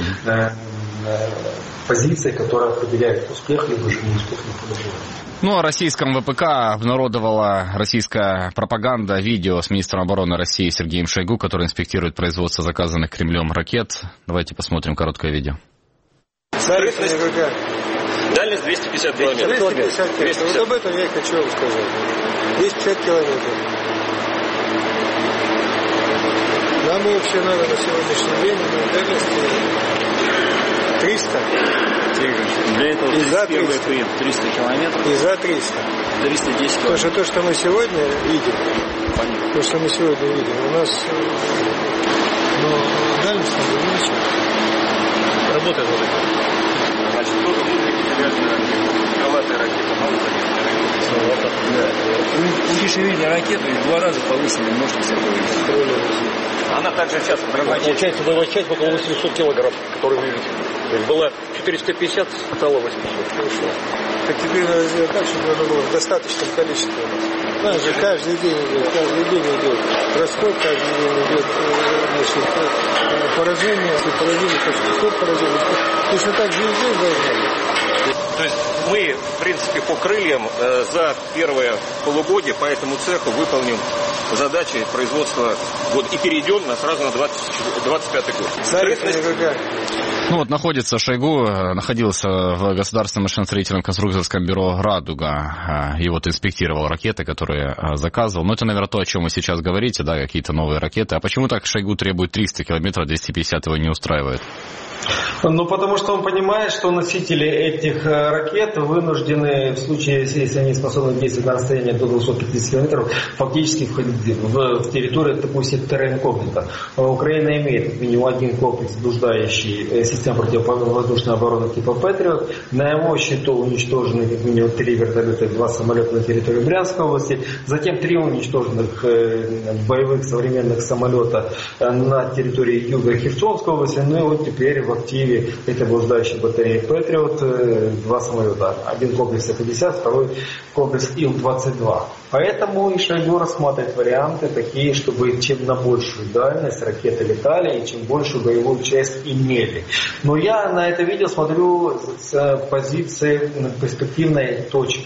позицией, которая определяет успех либо же неуспех на поле боя. Ну, о российском ВПК обнародовала российская пропаганда видео с министром обороны России Сергеем Шойгу, который инспектирует производство заказанных Кремлем ракет. Давайте посмотрим короткое видео. Дальность 250 километров. 250 километров. Вот об этом я и хочу вам сказать. 250 километров. Нам вообще надо на сегодняшний день дальность 300. Для этого и за 300. 300 километров. И за 300. 310 километров. Потому что то, что мы сегодня видим, понятно. То, что мы сегодня видим, у нас дальность надо увеличить. Работает вот это. Значит, тут крылатые ракеты, удешевили ракету и в 2 раза повысили мощность этого. Она также сейчас получается вывозить около 800 килограмм, которые вы видите. То есть было 450, стало 800. Хорошо. Так теперь надо сделать так, чтобы оно было в достаточном количестве. Знаешь, каждый день идет расход, каждый день идет поражение, если поразили, то 600 поразили. Точно так же и здесь должно быть. То есть мы, в принципе, по крыльям за первое полугодие по этому цеху выполним задачи производства и перейдем сразу на 25-й год. Ну вот находится Шойгу, находился в Государственном машиностроительном конструкторском бюро «Радуга», и вот инспектировал ракеты, которые заказывал. Но это, наверное, то, о чем вы сейчас говорите, да, какие-то новые ракеты. А почему так Шойгу требует 300 километров, 250 его не устраивает? Ну, потому что он понимает, что носители этих ракет вынуждены, в случае, если они способны действовать на расстоянии до 250 километров, фактически входить в территорию такой террен комплекса. Украина имеет минимум один комплекс, блуждающий систем противовоздушной обороны типа «Патриот». На его счету уничтожены как минимум 3 вертолета и 2 самолета на территории Брянской области. Затем 3 уничтоженных боевых современных самолета на территории юга Херсонской области. Ну и вот теперь в активе это блуждающая батарея «Патриот», 2 самолета. Один комплекс С-50, второй комплекс Ил-22. Поэтому и Шойгу рассматривает варианты такие, чтобы чем на большую дальность ракеты летали и чем большую боевую часть имели. Но я на это видео смотрю с позиции перспективной точки.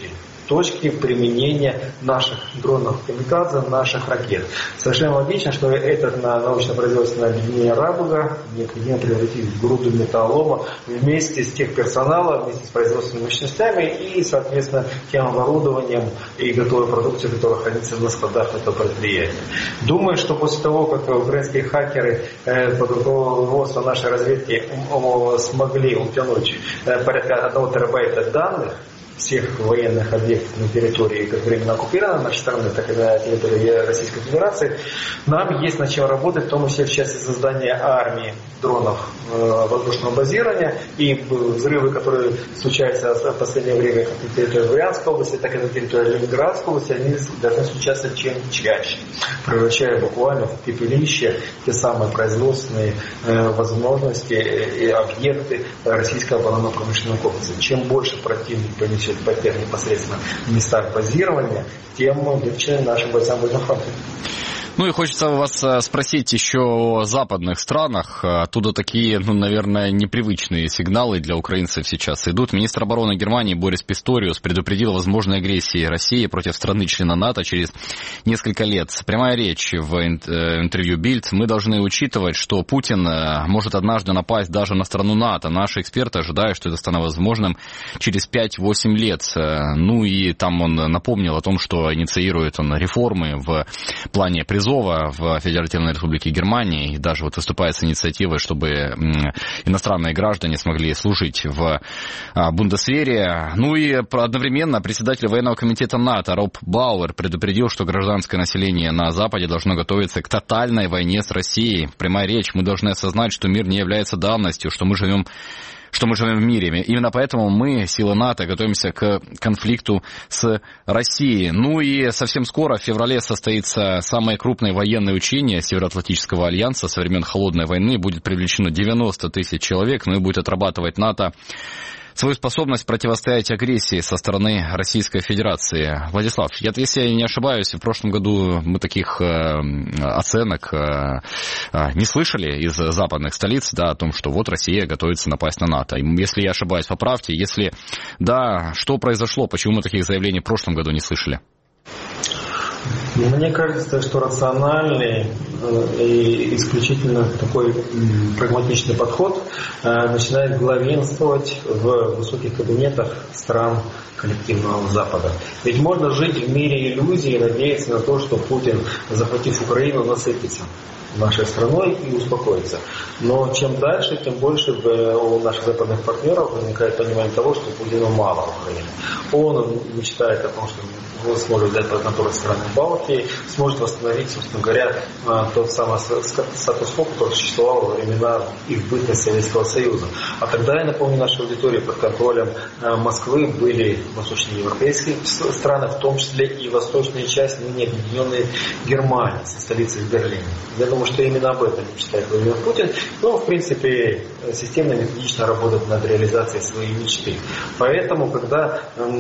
точки применения наших дронов камикадзе, наших ракет. Совершенно логично, что это научно-производственное объединение «Радуга» необходимо превратить в груду металлолома вместе с техперсоналом, вместе с производственными мощностями и, соответственно, тем оборудованием и готовой продукцией, которая хранится на складах этого предприятия. Думаю, что после того, как украинские хакеры под руководством нашей разведки смогли утянуть порядка 1 терабайта данных всех военных объектов на территории, как временно оккупированы нашей страны, так и на территории Российской Федерации, нам есть над чем работать, в том числе в части создания армии дронов воздушного базирования, и взрывы, которые случаются в последнее время как на территории Брянской области, так и на территории Ленинградской области, они должны случаться чем чаще, превращая буквально в пепелище те самые производственные возможности и объекты российского оборонно-промышленного комплекса. Чем больше противник понесет потерь непосредственно в местах базирования, тем легче нашим бойцам будет на фронте. Ну и хочется вас спросить еще о западных странах. Оттуда такие, наверное, непривычные сигналы для украинцев сейчас идут. Министр обороны Германии Борис Писториус предупредил о возможной агрессии России против страны-члена НАТО через несколько лет. Прямая речь в интервью Bild. Мы должны учитывать, что Путин может однажды напасть даже на страну НАТО. Наши эксперты ожидают, что это станет возможным через 5-8 лет. Ну и там он напомнил о том, что инициирует он реформы в плане призыва в Федеративной Республике Германии, и даже вот выступает с инициативой, чтобы иностранные граждане смогли служить в Бундесвере. Ну и одновременно председатель военного комитета НАТО Роб Бауэр предупредил, что гражданское население на Западе должно готовиться к тотальной войне с Россией. Прямая речь: мы должны осознать, что мир не является данностью, что мы живем в мире. Именно поэтому мы, силы НАТО, готовимся к конфликту с Россией. Ну и совсем скоро, в феврале, состоится самое крупное военное учение Североатлантического альянса со времен Холодной войны. Будет привлечено 90 тысяч человек, ну и будет отрабатывать НАТО свою способность противостоять агрессии со стороны Российской Федерации. Владислав, если я не ошибаюсь, в прошлом году мы таких оценок не слышали из западных столиц, да, о том, что вот Россия готовится напасть на НАТО. Если я ошибаюсь, поправьте. Если да, что произошло, почему мы таких заявлений в прошлом году не слышали? Мне кажется, что рациональный и исключительно такой прагматичный подход начинает главенствовать в высоких кабинетах стран коллективного Запада. Ведь можно жить в мире иллюзий и надеяться на то, что Путин, захватив Украину, насытится нашей страной и успокоится. Но чем дальше, тем больше у наших западных партнеров возникает понимание того, что Путину мало Украины. Он мечтает о том, что он сможет взять под контроль страны Балтии, сможет восстановить, собственно говоря, тот самый статус-кво, который существовал во времена их бытности Советского Союза. А тогда, я напомню, нашей аудитории под контролем Москвы были восточноевропейские страны, в том числе и восточная часть ныне объединенной Германии со столицей в Берлине. Я думаю, что именно об этом мечтает Владимир Путин, но, в принципе, системно и методично работает над реализацией своей мечты. Поэтому, когда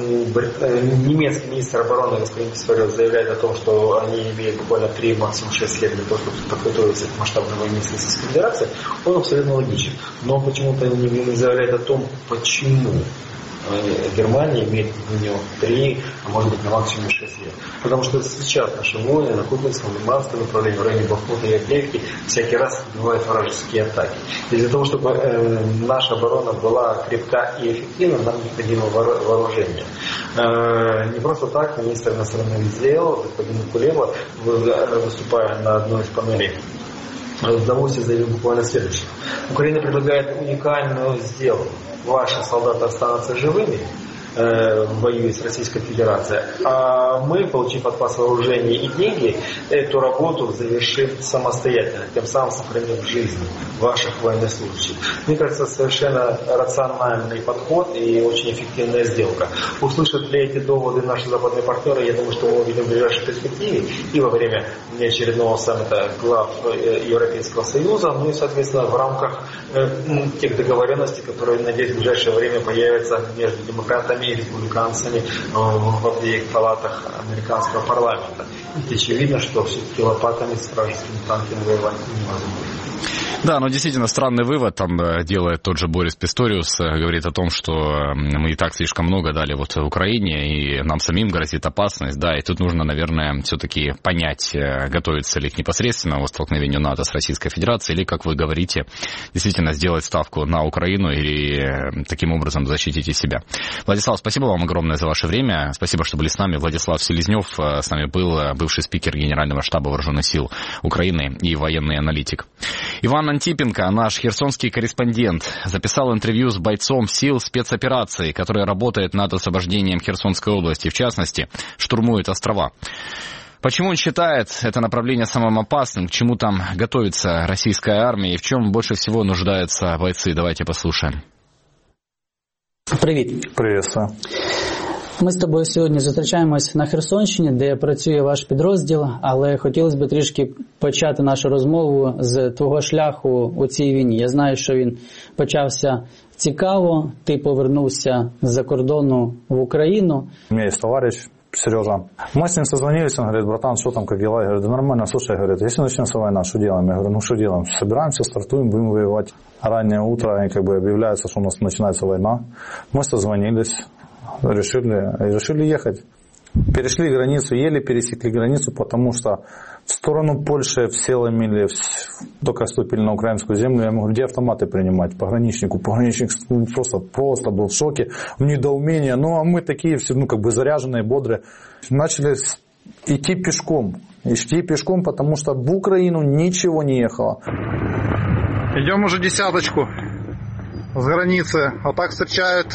немецкий министр обороны господин Писториус заявляет о том, что они имеют буквально 3, максимум 6 лет для того, чтобы подготовиться к масштабной войне с Российской Федерацией, он абсолютно логичен. Но почему-то не заявляет о том, почему Германия имеет у нее 3, а может быть на максимум 6 лет. Потому что сейчас наши воины на Купинском, Лиманском направлении, в районе Бахмута и Авдеевки всякий раз отбивают вражеские атаки. И для того, чтобы наша оборона была крепка и эффективна, нам необходимо вооружение. Не просто так министр иностранных дел, господин Кулеба, выступая на одной из панелей в Давосе, заявил буквально следующее. Украина предлагает уникальную сделку. Ваши солдаты останутся живыми в бою с Российской Федерацией, а мы, получив от вас вооружение и деньги, эту работу завершим самостоятельно, тем самым сохранив жизнь ваших военнослужащих. Мне кажется, совершенно рациональный подход и очень эффективная сделка. Услышат ли эти доводы наши западные партнеры, я думаю, что мы увидим в ближайшей перспективе и во время очередного саммита глав Европейского Союза, ну и, соответственно, в рамках тех договоренностей, которые, надеюсь, в ближайшее время появятся между демократами и республиканцами в обеих палатах американского парламента. Ведь очевидно, что все-таки лопатами с вражескими танками воевать невозможно. Да, но действительно странный вывод там делает тот же Борис Писториус, говорит о том, что мы и так слишком много дали вот Украине, и нам самим грозит опасность, да, и тут нужно, наверное, все-таки понять, готовится ли к непосредственному столкновению НАТО с Российской Федерацией, или, как вы говорите, действительно сделать ставку на Украину и таким образом защитить и себя. Владислав, спасибо вам огромное за ваше время, спасибо, что были с нами. Владислав Селезнев с нами был, бывший спикер Генерального штаба Вооруженных сил Украины и военный аналитик. Иван Антипенко, наш херсонский корреспондент, записал интервью с бойцом сил спецоперации, который работает над освобождением Херсонской области, в частности, штурмует острова. Почему он считает это направление самым опасным, к чему там готовится российская армия и в чем больше всего нуждаются бойцы? Давайте послушаем. Привіт. Приветствую. Ми з тобою сьогодні зустрічаємось на Херсонщині, де працює ваш підрозділ, але хотілося б трішки почати нашу розмову з твого шляху у цій війні. Я знаю, що він почався цікаво, ти повернувся з-за кордону в Україну. У меня есть товарищ Сережа. Мы с ним созвонились, он говорит: братан, что там, как дела? Я говорю: да нормально, слушай, говорит, если начнется война, что делаем? Я говорю: ну что делаем? Собираемся, стартуем, будем воевать. Раннее утро, и как бы объявляется, что у нас начинается война. Мы созвонились, решили ехать. Перешли границу, еле пересекли границу, потому что в сторону Польши все ломили, только вступили на украинскую землю. Я ему говорю: где автоматы принимать? Пограничнику. Пограничник просто был в шоке, в недоумении. Ну, а мы такие все, как бы заряженные, бодрые. Начали идти пешком, потому что в Украину ничего не ехало. Идем уже десяточку с границы. Вот так встречают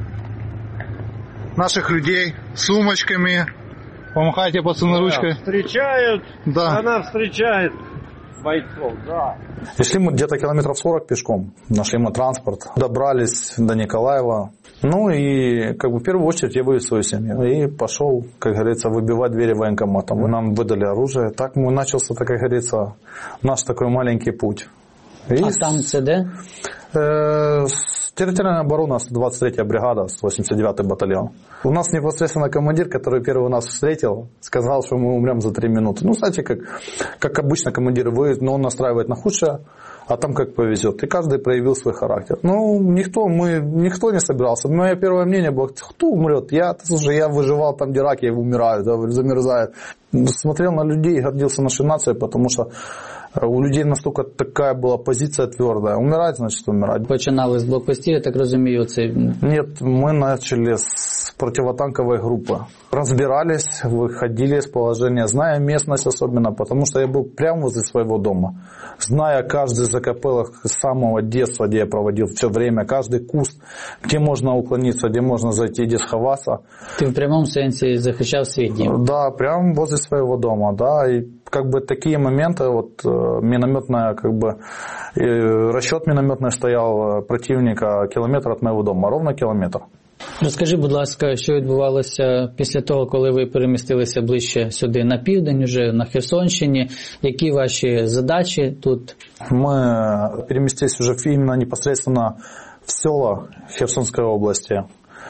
наших людей с сумочками. Помахайте, пацаны, ручкой. Встречают, да. Она встречает бойцов, да. И шли мы где-то километров 40 пешком. Нашли мы транспорт, добрались до Николаева. Ну и как бы в первую очередь я вывез свою семью. И пошел, как говорится, выбивать двери военкомата. Нам выдали оружие. Так начался, как говорится, наш такой маленький путь. И а там це де? Территориальная оборона, 123-я бригада, 189-й батальон. У нас непосредственно командир, который первый нас встретил, сказал, что мы умрем за 3 минуты. Ну, знаете, как обычно командиры выйдут, но он настраивает на худшее, а там как повезет. И каждый проявил свой характер. Ну, никто не собирался. Мое первое мнение было: кто умрет? Я выживал там, где раки умирают, да, замерзают. Смотрел на людей и гордился нашей нацией, потому что у людей настолько такая была позиция твердая. Умирать, значит умирать. Починали з блокпостів, я так розумію, це... Нет, мы начали с противотанковой группы. Разбирались, выходили из положения, зная местность особенно, потому что я был прямо возле своего дома. Зная каждый закопелок с самого детства, где я проводил все время, каждый куст, где можно уклониться, где можно зайти, где сховаться. Ты в прямом сенсе захищал свой дом? Да, прямо возле своего дома, да. И как бы такие моменты, вот минометная, как бы расчет минометный стоял противника километр от моего дома, ровно километр. Розкажи, будь ласка, що відбувалося після того, коли ви перемістилися ближче сюди на південь, вже на Херсонщині? Які ваші задачі тут? Мы переместились уже именно непосредственно в села Херсонской области.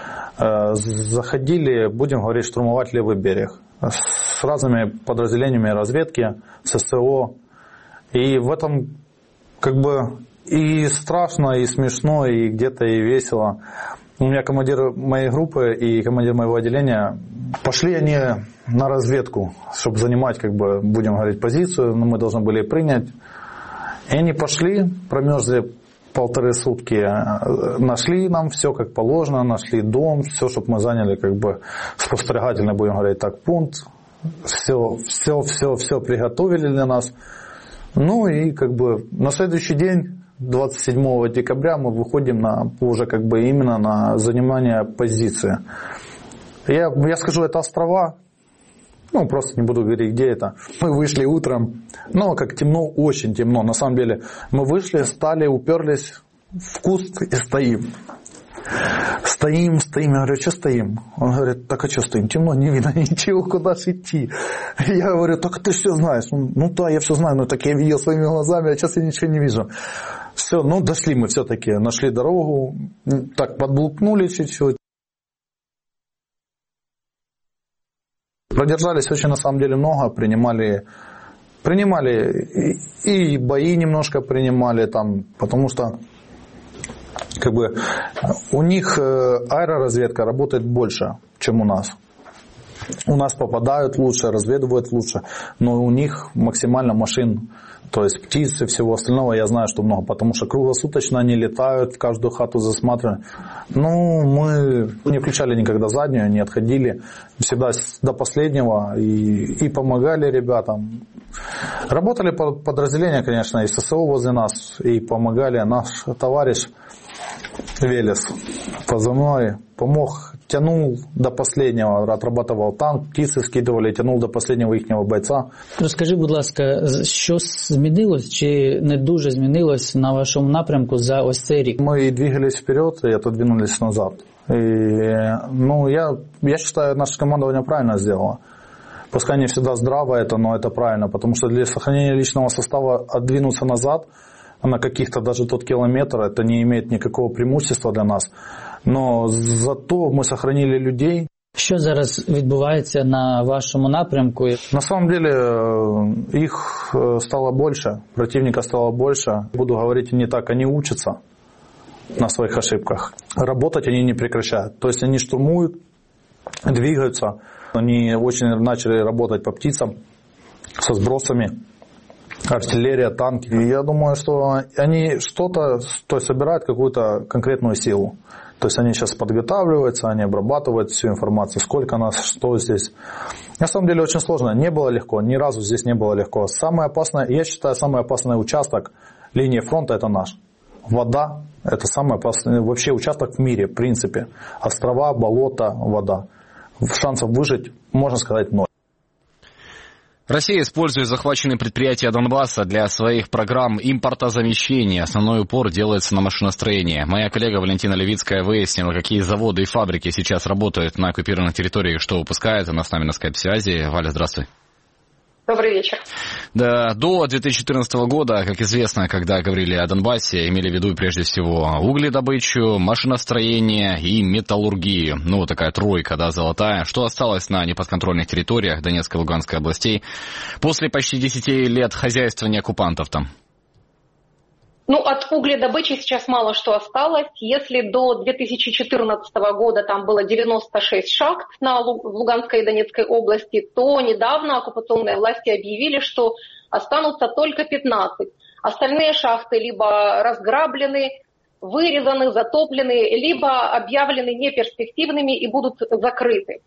Заходили, будем говорить, штурмовать левый берег с разными подразделениями разведки, ССО. И в этом как бы и страшно, и смешно, и где-то и весело. У меня командир моей группы и командир моего отделения, пошли они на разведку, чтобы занимать, как бы, будем говорить, позицию, но мы должны были принять. И они пошли, промерзли 1,5 сутки, нашли нам все как положено, нашли дом, все, чтобы мы заняли, как бы, спостерегательно, будем говорить так, пункт. Все приготовили для нас. Ну и как бы на следующий день, 27 декабря, мы выходим уже как бы именно на занимание позиции. Я скажу, это острова, ну просто не буду говорить, где это. Мы вышли утром, ну как темно, очень темно, на самом деле. Мы вышли, стали, уперлись в куст и стоим. Стоим, я говорю: что стоим? Он говорит: так а что стоим? Темно, не видно ничего, куда же идти. Я говорю: так ты все знаешь. Ну да, я все знаю, но так я видел своими глазами, а сейчас я ничего не вижу. Все, ну дошли мы все-таки, нашли дорогу, так подблукнули чуть-чуть. Продержались очень на самом деле много, принимали Принимали и бои немножко принимали там, потому что как бы у них аэроразведка работает больше, чем у нас. У нас попадают лучше, разведывают лучше, но у них максимально машин, то есть птиц и всего остального я знаю, что много, потому что круглосуточно они летают, в каждую хату засматривают. Ну, мы не включали никогда заднюю, не отходили, всегда до последнего и помогали ребятам. Работали подразделения, конечно, и ССО возле нас, и помогали. Наш товарищ Велес позывной помог, тянул до последнего, отрабатывал танк, птицы скидывали, тянул до последнего їхнього бойця. Розкажи, будь ласка, що змінилось чи не дуже змінилось на вашому напрямку за ось цей рік? Мы двигались вперед и отодвинулись назад. Я считаю, наше командование правильно сделало. Пускай не всегда здраво это, но это правильно, потому что для сохранения личного состава отдвинуться назад на каких-то даже тот километр, это не имеет никакого преимущества для нас. Но зато мы сохранили людей. Що зараз відбувається на вашому напрямку? На самом деле их стало больше, противника стало больше. Буду говорить не так, они учатся на своих ошибках. Работать они не прекращают. То есть они штурмуют, двигаются. Они очень начали работать по птицам, со сбросами, артиллерия, танки. И я думаю, что они что-то, то есть собирают какую-то конкретную силу. То есть они сейчас подготавливаются, они обрабатывают всю информацию, сколько нас, что здесь. На самом деле очень сложно, не было легко, ни разу здесь не было легко. Самое опасное, я считаю, самый опасный участок линии фронта это наш. Вода – это самый опасный вообще участок в мире, в принципе. Острова, болото, вода. Шансов выжить, можно сказать, ноль. Россия использует захваченные предприятия Донбасса для своих программ импортозамещения. Основной упор делается на машиностроение. Моя коллега Валентина Левицкая выяснила, какие заводы и фабрики сейчас работают на оккупированных территориях, что выпускает. Она с нами на скайп-связи. Валя, здравствуй. Добрый вечер. Да, до 2014 года, как известно, когда говорили о Донбассе, имели в виду прежде всего угледобычу, машиностроение и металлургию. Ну, такая тройка, да, золотая. Что осталось на неподконтрольных территориях Донецкой и Луганской областей после почти 10 лет хозяйствования оккупантов там? Ну, от угледобычи сейчас мало что осталось. Если до 2014 года там было 96 шахт в Луганской и Донецкой области, то недавно оккупационные власти объявили, что останутся только 15. Остальные шахты либо разграблены, вырезаны, затоплены, либо объявлены неперспективными и будут закрыты.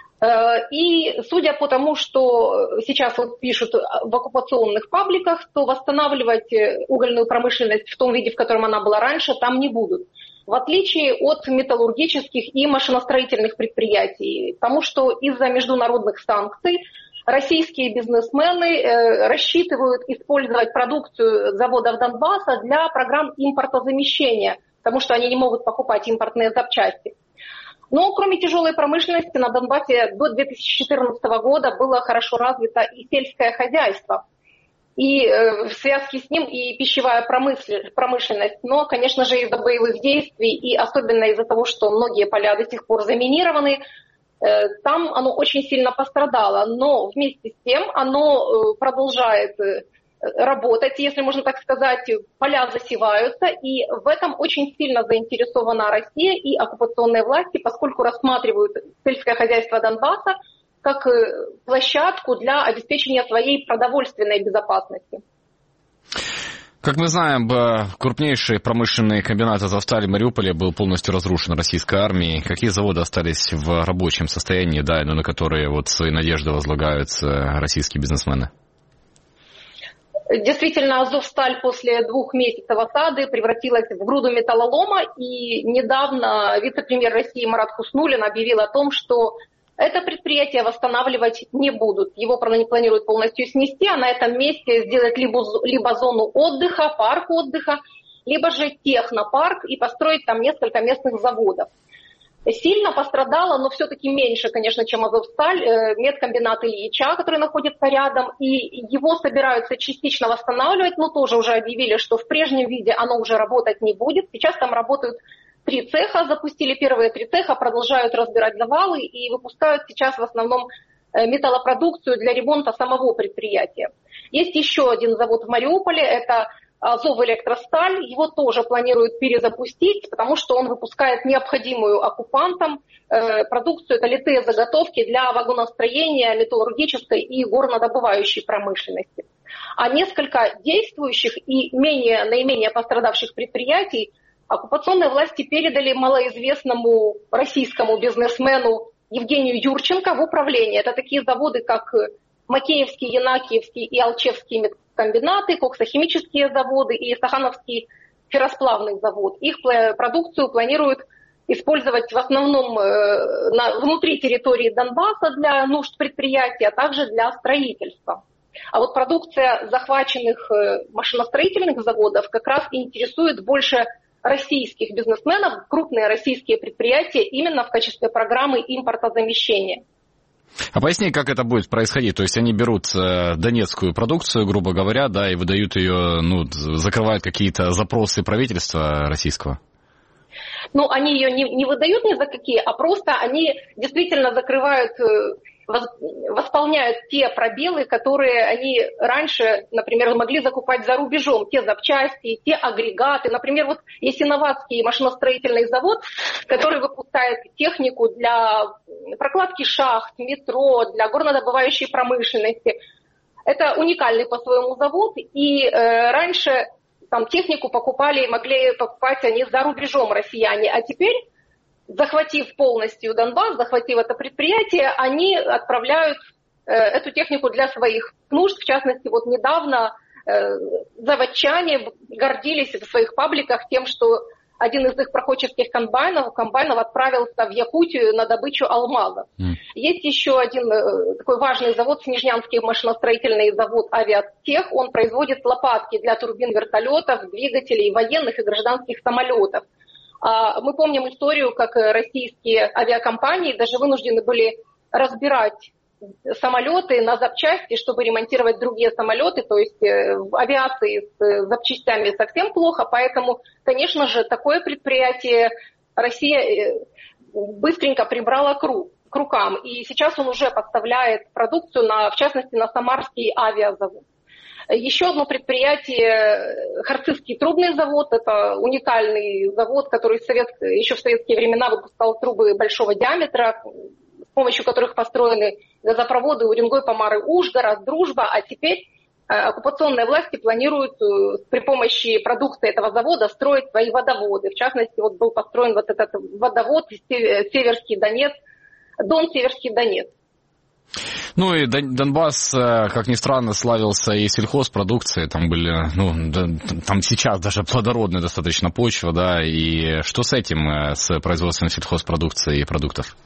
И судя по тому, что сейчас вот пишут в оккупационных пабликах, то восстанавливать угольную промышленность в том виде, в котором она была раньше, там не будут. В отличие от металлургических и машиностроительных предприятий. Потому что из-за международных санкций российские бизнесмены рассчитывают использовать продукцию заводов Донбасса для программ импортозамещения, потому что они не могут покупать импортные запчасти. Но кроме тяжелой промышленности на Донбассе до 2014 года было хорошо развито и сельское хозяйство. И в связке с ним и пищевая промышленность. Но, конечно же, из-за боевых действий и особенно из-за того, что многие поля до сих пор заминированы, там оно очень сильно пострадало. Но вместе с тем оно продолжает работать, если можно так сказать, поля засеваются, и в этом очень сильно заинтересована Россия и оккупационные власти, поскольку рассматривают сельское хозяйство Донбасса как площадку для обеспечения своей продовольственной безопасности. Как мы знаем, крупнейший промышленный комбинат Азовсталь в Мариуполе был полностью разрушен российской армией. Какие заводы остались в рабочем состоянии, да, но на которые вот свои надежды возлагают российские бизнесмены? Действительно, Азовсталь после 2 месяцев осады превратилась в груду металлолома, и недавно вице-премьер России Марат Хуснуллин объявил о том, что это предприятие восстанавливать не будут. Его планируют полностью снести, а на этом месте сделать либо зону отдыха, парк отдыха, либо же технопарк и построить там несколько местных заводов. Сильно пострадала, но все-таки меньше, конечно, чем Азовсталь, медкомбинат Ильича, который находится рядом, и его собираются частично восстанавливать, но тоже уже объявили, что в прежнем виде оно уже работать не будет. Сейчас там работают 3 цеха, запустили первые 3 цеха, продолжают разбирать завалы и выпускают сейчас в основном металлопродукцию для ремонта самого предприятия. Есть еще один завод в Мариуполе, это Азовэлектросталь, его тоже планируют перезапустить, потому что он выпускает необходимую оккупантам продукцию, это литые заготовки для вагоностроения, металлургической и горнодобывающей промышленности. А несколько действующих и наименее пострадавших предприятий оккупационные власти передали малоизвестному российскому бизнесмену Евгению Юрченко в управление. Это такие заводы, как Макеевский, Янакиевский и Алчевский медкомбинаты, коксохимические заводы и Стахановский ферросплавный завод. Их продукцию планируют использовать в основном внутри территории Донбасса для нужд предприятий, а также для строительства. А вот продукция захваченных машиностроительных заводов как раз и интересует больше российских бизнесменов, крупные российские предприятия именно в качестве программы импортозамещения. А поясни, как это будет происходить? То есть они берут донецкую продукцию, грубо говоря, да, и выдают ее, закрывают какие-то запросы правительства российского? Они ее не выдают ни за какие, а просто они действительно закрывают, восполняют те пробелы, которые они раньше, например, могли закупать за рубежом, те запчасти, те агрегаты. Например, вот Ясиноватский машиностроительный завод, который выпускает технику для прокладки шахт, метро, для горнодобывающей промышленности. Это уникальный по-своему завод, и раньше там технику могли покупать они за рубежом россияне, а теперь, захватив полностью Донбасс, захватив это предприятие, они отправляют эту технику для своих нужд. В частности, вот недавно заводчане гордились в своих пабликах тем, что один из их проходческих комбайнов отправился в Якутию на добычу алмазов. Есть еще один такой важный завод, Снежнянский машиностроительный завод «Авиатех». Он производит лопатки для турбин вертолетов, двигателей военных и гражданских самолетов. Мы помним историю, как российские авиакомпании даже вынуждены были разбирать самолеты на запчасти, чтобы ремонтировать другие самолеты, то есть в авиации с запчастями совсем плохо, поэтому, конечно же, такое предприятие Россия быстренько прибрала к рукам, и сейчас он уже поставляет продукцию, в частности, на Самарский авиазавод. Еще одно предприятие, Харцизский трубный завод, это уникальный завод, который еще в советские времена выпускал трубы большого диаметра, с помощью которых построены газопроводы Уренгой, Помары, Ужгород, Дружба, а теперь оккупационные власти планируют при помощи продукции этого завода строить свои водоводы. В частности, вот был построен вот этот водовод Северский Донец, Дон Северский Донец. И Донбасс, как ни странно, славился и сельхозпродукцией. Там были, там сейчас даже плодородная достаточно почва, да, и что с этим, с производством сельхозпродукции и продуктов?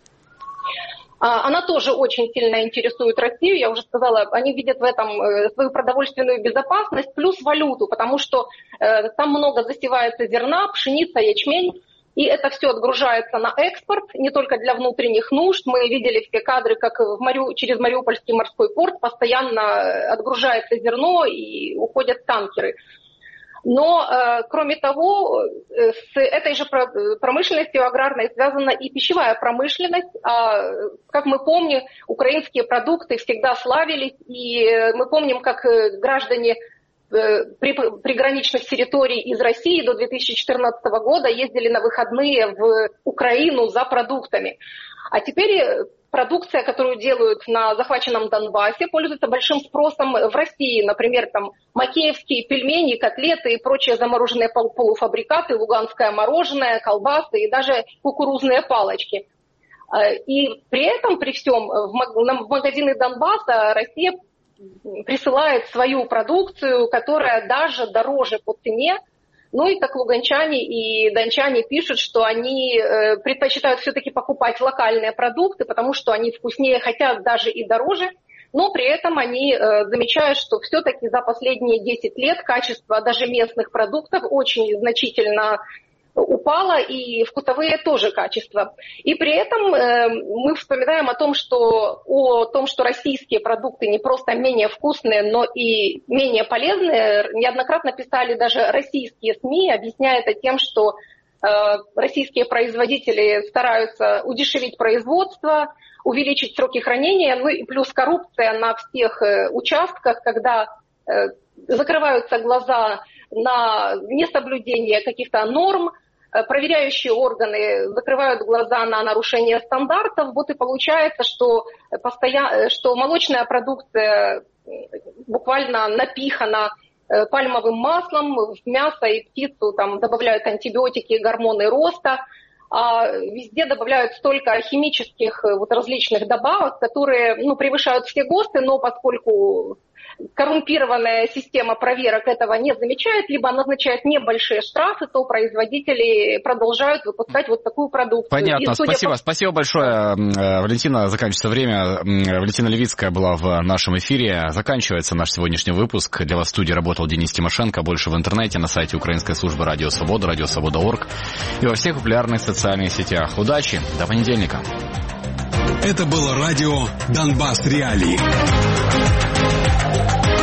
Она тоже очень сильно интересует Россию, я уже сказала, они видят в этом свою продовольственную безопасность плюс валюту, потому что там много засевается зерна, пшеница, ячмень, и это все отгружается на экспорт, не только для внутренних нужд. Мы видели все кадры, как через Мариупольский морской порт постоянно отгружается зерно и уходят танкеры. Но, кроме того, с этой же промышленностью аграрной связана и пищевая промышленность. Как мы помним, украинские продукты всегда славились, и мы помним, как граждане приграничных территорий из России до 2014 года ездили на выходные в Украину за продуктами. А теперь продукция, которую делают на захваченном Донбассе, пользуется большим спросом в России. Например, там макеевские пельмени, котлеты и прочие замороженные полуфабрикаты, луганское мороженое, колбасы и даже кукурузные палочки. И при этом, при всем, в магазины Донбасса Россия присылает свою продукцию, которая даже дороже по цене. И как луганчане и дончане пишут, что они предпочитают все-таки покупать локальные продукты, потому что они вкуснее, хотя даже и дороже, но при этом они замечают, что все-таки за последние 10 лет качество даже местных продуктов очень значительно упало, и вкусовые тоже качества. И при этом мы вспоминаем о том, что российские продукты не просто менее вкусные, но и менее полезные. Неоднократно писали даже российские СМИ, объясняя это тем, что российские производители стараются удешевить производство, увеличить сроки хранения, ну и плюс коррупция на всех участках, когда закрываются глаза на несоблюдение каких-то норм, проверяющие органы закрывают глаза на нарушение стандартов, вот и получается, что молочная продукция буквально напихана пальмовым маслом, в мясо и птицу там добавляют антибиотики, гормоны роста, а везде добавляют столько химических вот различных добавок, которые превышают все ГОСТы, но поскольку коррумпированная система проверок этого не замечает, либо назначает небольшие штрафы, то производители продолжают выпускать вот такую продукцию. Понятно, спасибо большое, Валентина. Заканчивается время. Валентина Левицкая была в нашем эфире. Заканчивается наш сегодняшний выпуск. Для вас в студии работал Денис Тимошенко. Больше в интернете, на сайте украинской службы Радио Свобода, радиосвобода.орг и во всех популярных социальных сетях. Удачи, до понедельника. Это было радио «Донбасс Реалии».